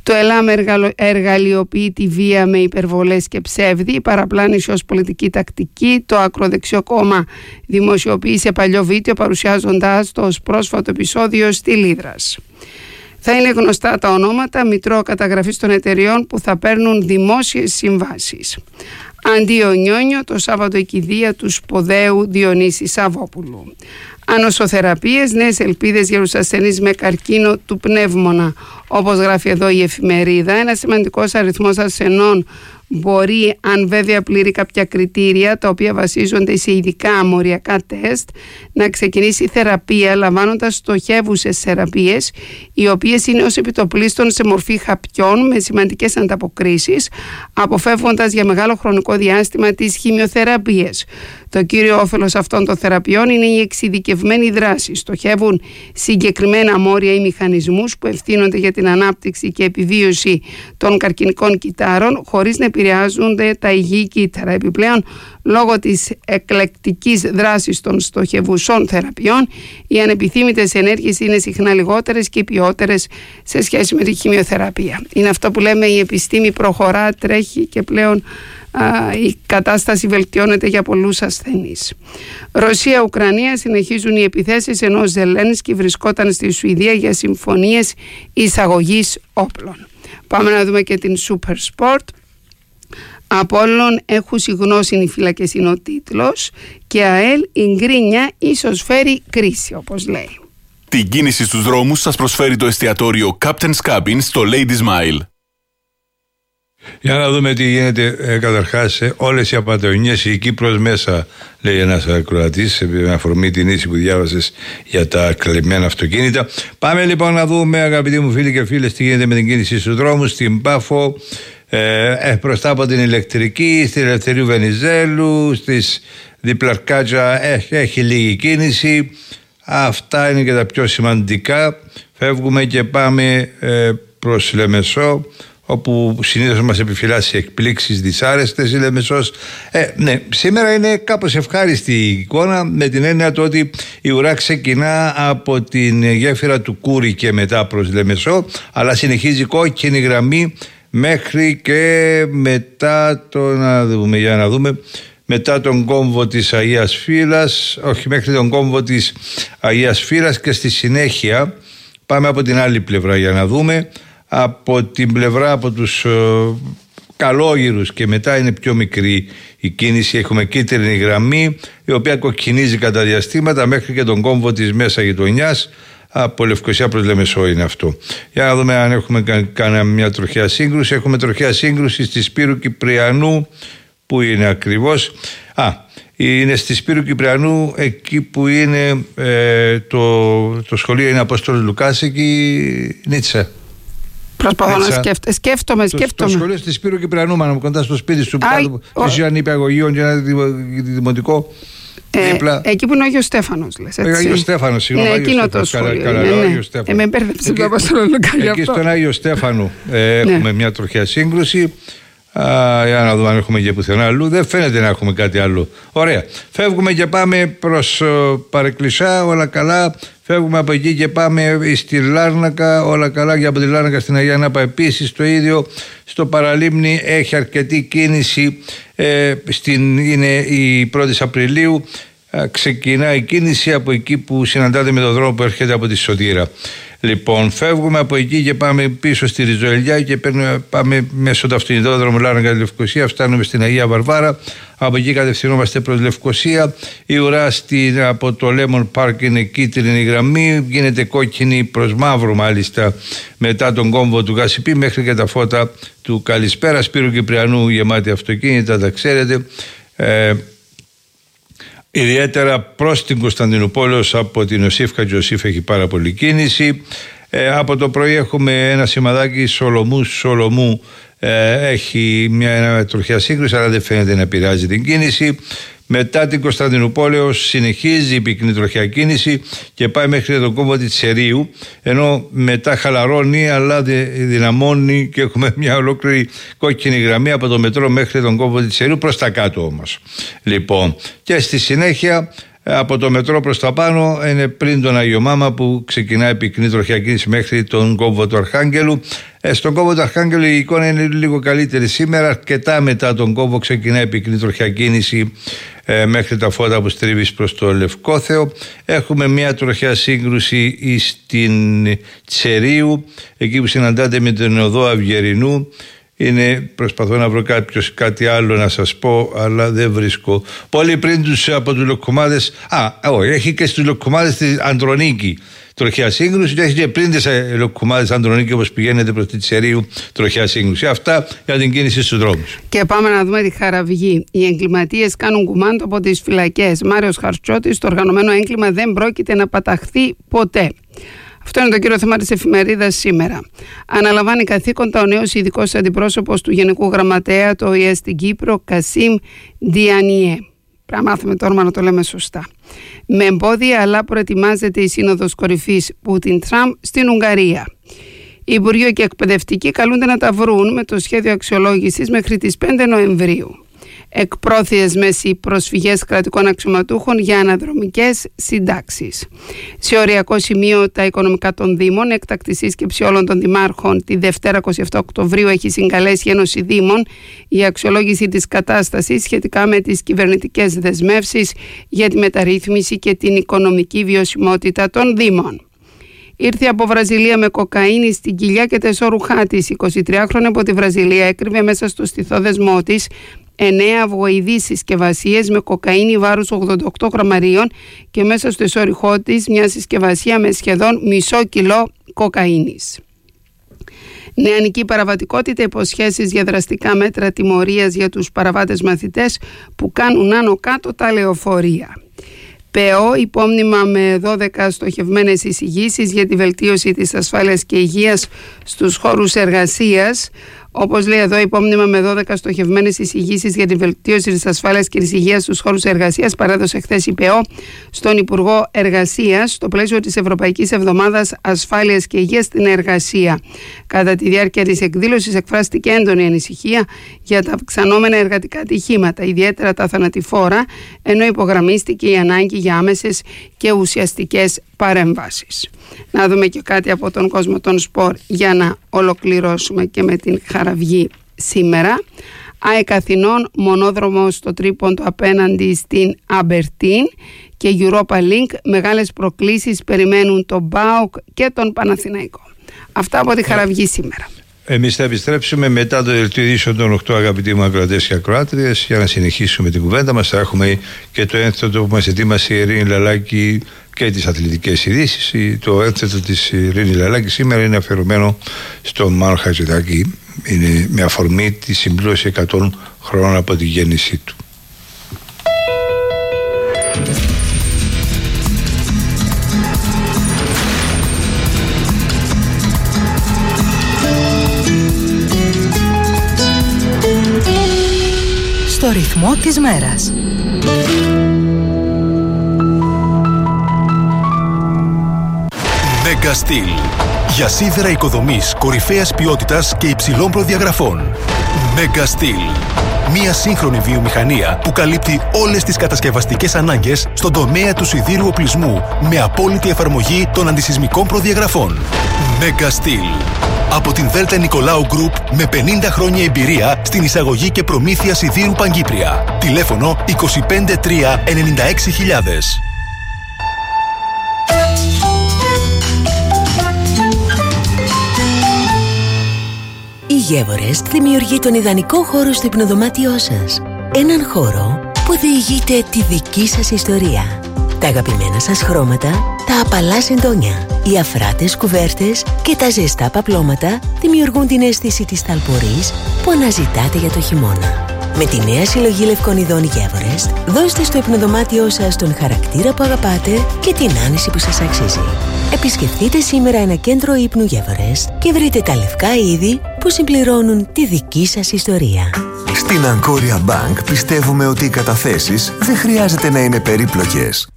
Το ΕΛΑΜ εργαλειοποιεί τη βία με υπερβολές και ψεύδι, παραπλάνηση ως πολιτική τακτική. Το ακροδεξιό κόμμα δημοσιοποίησε παλιό βίντεο παρουσιάζοντάς το ως πρόσφατο επεισόδιο στη Λίδρας. Θα είναι γνωστά τα ονόματα μητρό καταγραφής των εταιριών που θα παίρνουν δημόσιες συμβάσεις. Αντίο Νιόνιο, το Σάββατο η κηδεία του σποδαίου Διονύση Σαββόπουλου. Ανοσοθεραπείες, νέες ελπίδες για τους ασθενείς με καρκίνο του πνεύμονα. Όπως γράφει εδώ η εφημερίδα, ένα σημαντικός αριθμός ασθενών μπορεί, αν βέβαια πληρεί κάποια κριτήρια τα οποία βασίζονται σε ειδικά αμοριακά τεστ, να ξεκινήσει θεραπεία λαμβάνοντας στοχεύουσες θεραπείες, οι οποίες είναι ως επιτοπλίστων σε μορφή χαπιών με σημαντικές ανταποκρίσεις, αποφεύγοντας για μεγάλο χρονικό διάστημα τις χημειοθεραπείες. Το κύριο όφελος αυτών των θεραπείων είναι η εξειδικευμένη δράση. Στοχεύουν συγκεκριμένα αμόρια ή μηχανισμούς που ευθύνονται για την ανάπτυξη και επιβίωση των καρκινικών κυτάρων, χωρίς να επηρεάζονται τα υγιή κύτταρα. Επιπλέον, λόγω της εκλεκτικής δράσης των στοχευουσών θεραπείων, οι ανεπιθύμητες ενέργειες είναι συχνά λιγότερες και ποιότερες σε σχέση με τη χημειοθεραπεία. Είναι αυτό που λέμε, η επιστήμη προχωρά, τρέχει και πλέον η κατάσταση βελτιώνεται για πολλούς ασθενείς. Ρωσία-Ουκρανία συνεχίζουν οι επιθέσεις, ενώ ο Ζελένσκι βρισκόταν στη Σουηδία για συμφωνίες εισαγωγής όπλων. Πάμε να δούμε και την Super Sport. Απόλλων έχουν συγνώσει οι φύλακες, είναι ο τίτλος, και ΑΕΛ η γκρίνια ίσως φέρει κρίση, όπως λέει. Την κίνηση στους δρόμους σας προσφέρει το εστιατόριο Captain's Cabin στο Lady Smile. Για να δούμε τι γίνεται. Καταρχάς, όλες οι απαταιωνιές, η Κύπρος μέσα, λέει ένας ακροατής, με αφορμή την είδηση που διάβασες για τα κλεμμένα αυτοκίνητα. Πάμε λοιπόν να δούμε, αγαπητοί μου φίλοι και φίλες, τι γίνεται με την κίνηση στους δρόμους. Στην Πάφο, μπροστά από την Ηλεκτρική, στην Ελευθερίου Βενιζέλου, στις Διπλαρκάτζα έχει λίγη κίνηση. Αυτά είναι και τα πιο σημαντικά. Φεύγουμε και πάμε προς Λεμεσό, όπου συνήθως μας επιφυλάσσει εκπλήξεις δυσάρεστες η Λεμεσός. Ναι, σήμερα είναι κάπως ευχάριστη η εικόνα, με την έννοια του ότι η ουρά ξεκινά από την γέφυρα του Κούρη και μετά προς Λεμεσό, αλλά συνεχίζει κόκκινη γραμμή μέχρι και μετά μετά τον κόμβο της Αγίας Φύλας, όχι, μέχρι τον κόμβο της Αγίας Φύλας, και στη συνέχεια πάμε από την άλλη πλευρά για να δούμε. Από την πλευρά από τους Καλόγυρους και μετά είναι πιο μικρή η κίνηση. Έχουμε κίτρινη γραμμή, η οποία κοκκινίζει κατά διαστήματα μέχρι και τον κόμβο της μέσα γειτονιάς. Από Λευκωσία προς Λεμεσό είναι αυτό. Για να δούμε αν έχουμε κάνει μια τροχαία σύγκρουση. Έχουμε τροχαία σύγκρουση στη Σπύρου Κυπριανού. Πού είναι ακριβώς? Είναι στη Σπύρου Κυπριανού, εκεί που είναι το σχολείο είναι Απόστολος Λουκάς, εκεί Νίτσα. Προσπαθώ να σκέφτομαι. Το σχολείο στη Σπύρου Κυπριανού, μάνα μου, κοντά στο σπίτι σου, της Ιωάννη Υπηαγωγείων και ένα δημοτικό. Εκεί που είναι ο Άγιος Στέφανος, λες, έτσι. Άγιος Στέφανος, συγγνώμη. Ναι, εκείνο το σχολείο. Με μπέρδεψε το Απόστολο Λουκά. Εκεί στον Άγιο Στέφανο έχουμε μια τροχαία σύγκρουση. Για να δούμε αν έχουμε και πουθενά αλλού. Δεν φαίνεται να έχουμε κάτι άλλο. Ωραία. Φεύγουμε και πάμε προς Παρεκκλησιά, όλα καλά. Φεύγουμε από εκεί και πάμε στη Λάρνακα, όλα καλά. Και από τη Λάρνακα στην Αγία Νάπα επίσης το ίδιο. Στο Παραλίμνη έχει αρκετή κίνηση. Είναι η 1η Απριλίου. Ξεκινάει η κίνηση από εκεί που συναντάται με τον δρόμο που έρχεται από τη Σωτήρα. Λοιπόν, φεύγουμε από εκεί και πάμε πίσω στη Ριζοελιά και πάμε μέσω του αυτοκινητόδρομου Λάρνακα Λευκωσία, φτάνουμε στην Αγία Βαρβάρα. Από εκεί κατευθυνόμαστε προς Λευκωσία. Η ουρά από το Lemon Park είναι κίτρινη γραμμή, γίνεται κόκκινη προς μαύρο μάλιστα μετά τον κόμβο του Γασιπί μέχρι και τα φώτα του Καλησπέρα. Σπύρου Κυπριανού γεμάτη αυτοκίνητα, τα ξέρετε. Ιδιαίτερα προς την Κωνσταντινούπολη, από την Οσίφ Χατζιωσίφ έχει πάρα πολύ κίνηση. Από το πρωί έχουμε ένα σημαδάκι Σολομού, έχει μια τροχιά σύγκρουση, αλλά δεν φαίνεται να πειράζει την κίνηση. Μετά την Κωνσταντινούπολη συνεχίζει η πυκνή τροχιά κίνηση και πάει μέχρι τον κόμβο της Σερίου, ενώ μετά χαλαρώνει αλλά δυναμώνει και έχουμε μια ολόκληρη κόκκινη γραμμή από το μετρό μέχρι τον κόμβο της Σερίου, προς τα κάτω όμως. Λοιπόν, και στη συνέχεια από το μετρό προς τα πάνω είναι πριν τον Αγιο Μάμα που ξεκινάει πυκνή τροχιά κίνηση μέχρι τον κόμβο του Αρχάγγελου. Στον κόμβο του Αρχάγγελου η εικόνα είναι λίγο καλύτερη σήμερα. Αρκετά μετά τον κόμβο ξεκινάει πυκνή τροχιά κίνηση μέχρι τα φώτα που στρίβεις προς το Λευκόθεο. Έχουμε μια τροχιά σύγκρουση στην Τσερίου, εκεί που συναντάτε με τον οδό Αυγερινού. Προσπαθώ να βρω κάτι άλλο να σας πω, αλλά δεν βρίσκω. Πολύ πριν από τους λοκκομάδες, έχει και στους λοκκομάδες της Ανδρονίκη τροχιά σύγκρουση, και έχει και πριν τις λοκκομάδες Ανδρονίκη, όπως πηγαίνετε προς τη Τσερίου, τροχιά σύγκρουση. Αυτά για την κίνηση στους δρόμους. Και πάμε να δούμε τη Χαραυγή. Οι εγκληματίες κάνουν κουμάντο από τις φυλακές. Μάριος Χαρτσιώτης, το οργανωμένο έγκλημα δεν πρόκειται να παταχθεί ποτέ. Αυτό είναι το κύριο θέμα της εφημερίδας σήμερα. Αναλαμβάνει καθήκοντα ο νέος ειδικός αντιπρόσωπος του Γενικού Γραμματέα του ΟΗΕ στην Κύπρο, Κασίμ Διανιέ. Πρέπει να μάθουμε το όνομα να το λέμε σωστά. Με εμπόδια, αλλά προετοιμάζεται η Σύνοδος Κορυφής Πούτιν-Τραμπ στην Ουγγαρία. Υπουργείο και εκπαιδευτικοί καλούνται να τα βρουν με το σχέδιο αξιολόγησης μέχρι τις 5 Νοεμβρίου. Εκπρόθεσμες οι προσφυγές κρατικών αξιωματούχων για αναδρομικές συντάξεις. Σε οριακό σημείο τα οικονομικά των Δήμων, έκτακτη σύσκεψη όλων των Δημάρχων τη Δευτέρα 27 Οκτωβρίου έχει συγκαλέσει η Ένωση Δήμων η αξιολόγηση της κατάστασης σχετικά με τις κυβερνητικές δεσμεύσεις για τη μεταρρύθμιση και την οικονομική βιωσιμότητα των Δήμων. Ήρθε από Βραζιλία με κοκαίνη στην κοιλιά και τα εσώρουχά της. 23χρονη από τη Βραζιλία έκρυβε μέσα στο στιθόδεσμό της 9 αυγοειδείς συσκευασίες με κοκαίνη βάρους 88 γραμμαρίων και μέσα στο εσώρουχό της μια συσκευασία με σχεδόν μισό κιλό κοκαίνης. Νεανική παραβατικότητα, υποσχέσεις για δραστικά μέτρα τιμωρίας για τους παραβάτες μαθητές που κάνουν άνω κάτω τα λεωφορεία. ΠΕΟ, υπόμνημα με 12 στοχευμένες εισηγήσεις για τη βελτίωση της ασφάλειας και υγείας στους χώρους εργασίας. Όπως λέει εδώ, υπόμνημα με 12 στοχευμένες εισηγήσεις για τη βελτίωση της ασφάλειας και της υγείας στους χώρους εργασίας παρέδωσε χθες η ΠΕΟ στον Υπουργό Εργασίας στο πλαίσιο της Ευρωπαϊκής Εβδομάδας Ασφάλειας και Υγείας στην Εργασία. Κατά τη διάρκεια της εκδήλωσης εκφράστηκε έντονη ανησυχία για τα αυξανόμενα εργατικά ατυχήματα, ιδιαίτερα τα θανατηφόρα, ενώ υπογραμμίστηκε η ανάγκη για άμεσες και ουσιαστικές παρεμβάσεις. Να δούμε και κάτι από τον κόσμο των σπορ για να ολοκληρώσουμε και με την Χαραυγή σήμερα. ΑΕΚ Αθηνών, μονόδρομο στο τρίποντο απέναντι στην Αμπερτίν και Europa League. Μεγάλες προκλήσεις περιμένουν τον ΠΑΟΚ και τον Παναθηναϊκό. Αυτά από τη Χαραυγή σήμερα. Εμείς θα επιστρέψουμε μετά το δελτίο ειδήσεων των 8, αγαπητοί μου ακροατές και ακροάτριες, για να συνεχίσουμε την κουβέντα μας. Θα έχουμε και το ένθετο που μας ετοίμασε η Ειρήνη Λαλάκη και τις αθλητικές ειδήσεις. Το ένθετο της Ειρήνη Λαλάκη σήμερα είναι αφιερωμένο στον Μάνο Χατζηδάκη. Είναι με αφορμή τη συμπλήρωση 100 χρόνων από τη γέννησή του. Στο ρυθμό της μέρας. Mega Steel. Για σίδερα οικοδομής κορυφαίας ποιότητας και υψηλών προδιαγραφών. Mega Steel. Μια σύγχρονη βιομηχανία που καλύπτει όλες τις κατασκευαστικές ανάγκες στον τομέα του σιδήρου οπλισμού με απόλυτη εφαρμογή των αντισυσμικών προδιαγραφών. Mega Steel. Από την Δέλτα Νικολάου Γκρουπ με 50 χρόνια εμπειρία στην εισαγωγή και προμήθεια σιδήρου Παγκύπρια. Τηλέφωνο 25 3 96 000. Η Γεύορεστ δημιουργεί τον ιδανικό χώρο στο υπνοδωμάτιό σας. Έναν χώρο που διηγείται τη δική σας ιστορία. Τα αγαπημένα σας χρώματα, τα απαλά σεντόνια, οι αφράτες κουβέρτες και τα ζεστά παπλώματα δημιουργούν την αίσθηση της ταλπορής που αναζητάτε για το χειμώνα. Με τη νέα συλλογή λευκών ειδών Γεύορεστ, δώστε στο υπνοδωμάτιό σας τον χαρακτήρα που αγαπάτε και την άνεση που σας αξίζει. Επισκεφτείτε σήμερα ένα κέντρο ύπνου Γεύορεστ και βρείτε τα λευκά είδη που συμπληρώνουν τη δική σας ιστορία. Στην Ancoria Bank πιστεύουμε ότι οι καταθέσεις δεν χρειάζεται να είναι περίπλοκες.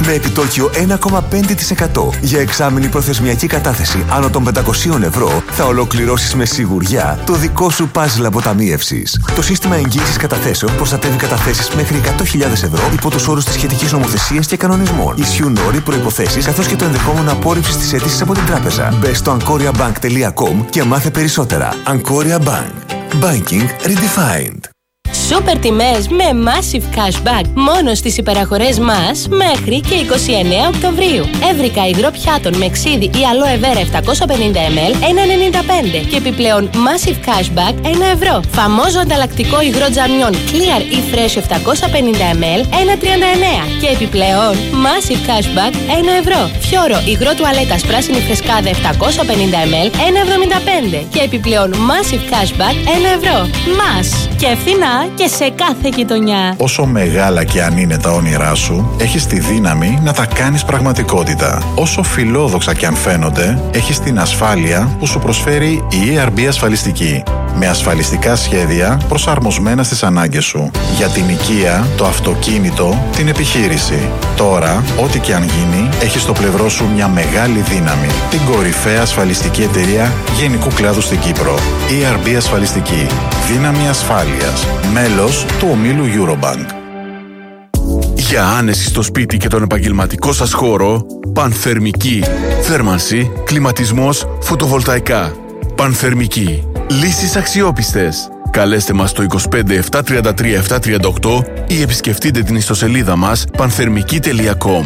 με επιτόκιο 1,5%. Για εξάμηνη προθεσμιακή κατάθεση άνω των 500 ευρώ θα ολοκληρώσεις με σιγουριά το δικό σου παζλ αποταμίευσης. Το σύστημα εγγύησης καταθέσεων προστατεύει καταθέσεις μέχρι 100.000 ευρώ υπό τους όρους της σχετικής νομοθεσίας και κανονισμών. Ισχύουν όροι, προϋποθέσεις καθώς και το ενδεχόμενο απόρριψης της αίτησης από την τράπεζα. Μπες στο ancoriabank.com και μάθε περισσότερα. Ancoria Bank. Banking Redefined. Σούπερ τιμές με Massive Cashback μόνο στις υπεραγορές μας μέχρι και 29 Οκτωβρίου. Έβρικα υγρό πιάτων με ξύδι ή aloe vera 750 ml 1,95 και επιπλέον Massive Cashback 1 ευρώ. Φαμόζο ανταλλακτικό υγρό τζαμιών Clear ή Fresh 750 ml 1,39 και επιπλέον Massive Cashback 1 ευρώ. Φιόρο υγρό τουαλέτας πράσινη φρεσκάδα 750 ml 1,75 και επιπλέον Massive Cashback 1 ευρώ. Μας και φθηνά και σε κάθε γειτονιά. Όσο μεγάλα και αν είναι τα όνειρά σου, έχεις τη δύναμη να τα κάνεις πραγματικότητα. Όσο φιλόδοξα και αν φαίνονται, έχεις την ασφάλεια που σου προσφέρει η ERB Ασφαλιστική. Με ασφαλιστικά σχέδια προσαρμοσμένα στις ανάγκες σου. Για την οικία, το αυτοκίνητο, την επιχείρηση. Τώρα, ό,τι και αν γίνει, έχεις στο πλευρό σου μια μεγάλη δύναμη. Την κορυφαία ασφαλιστική εταιρεία γενικού κλάδου στην Κύπρο. ERB Ασφαλιστική. Δύναμη ασφάλειας. Μέλος του ομίλου Eurobank. Για άνεση στο σπίτι και τον επαγγελματικό σας χώρο, Πανθερμική. Θέρμανση, κλιματισμός, φωτοβολταϊκά. Πανθερμική. Λύσεις αξιόπιστες. Καλέστε μας στο 25 733 738 ή επισκεφτείτε την ιστοσελίδα μας panθερμική.com.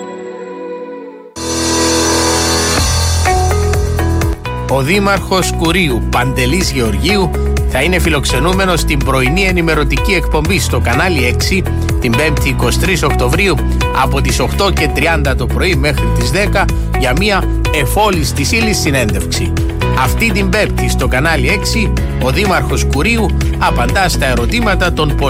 Ο Δήμαρχος Κουρίου, Παντελής Γεωργίου, θα είναι φιλοξενούμενος στην πρωινή ενημερωτική εκπομπή στο κανάλι 6 την 5η 23 Οκτωβρίου από τις 8:30 το πρωί μέχρι τις 10 για μια εφόλης της ύλης συνέντευξη. Αυτή την Πέμπτη στο κανάλι 6 ο Δήμαρχος Κουρίου απαντά στα ερωτήματα των πολιτών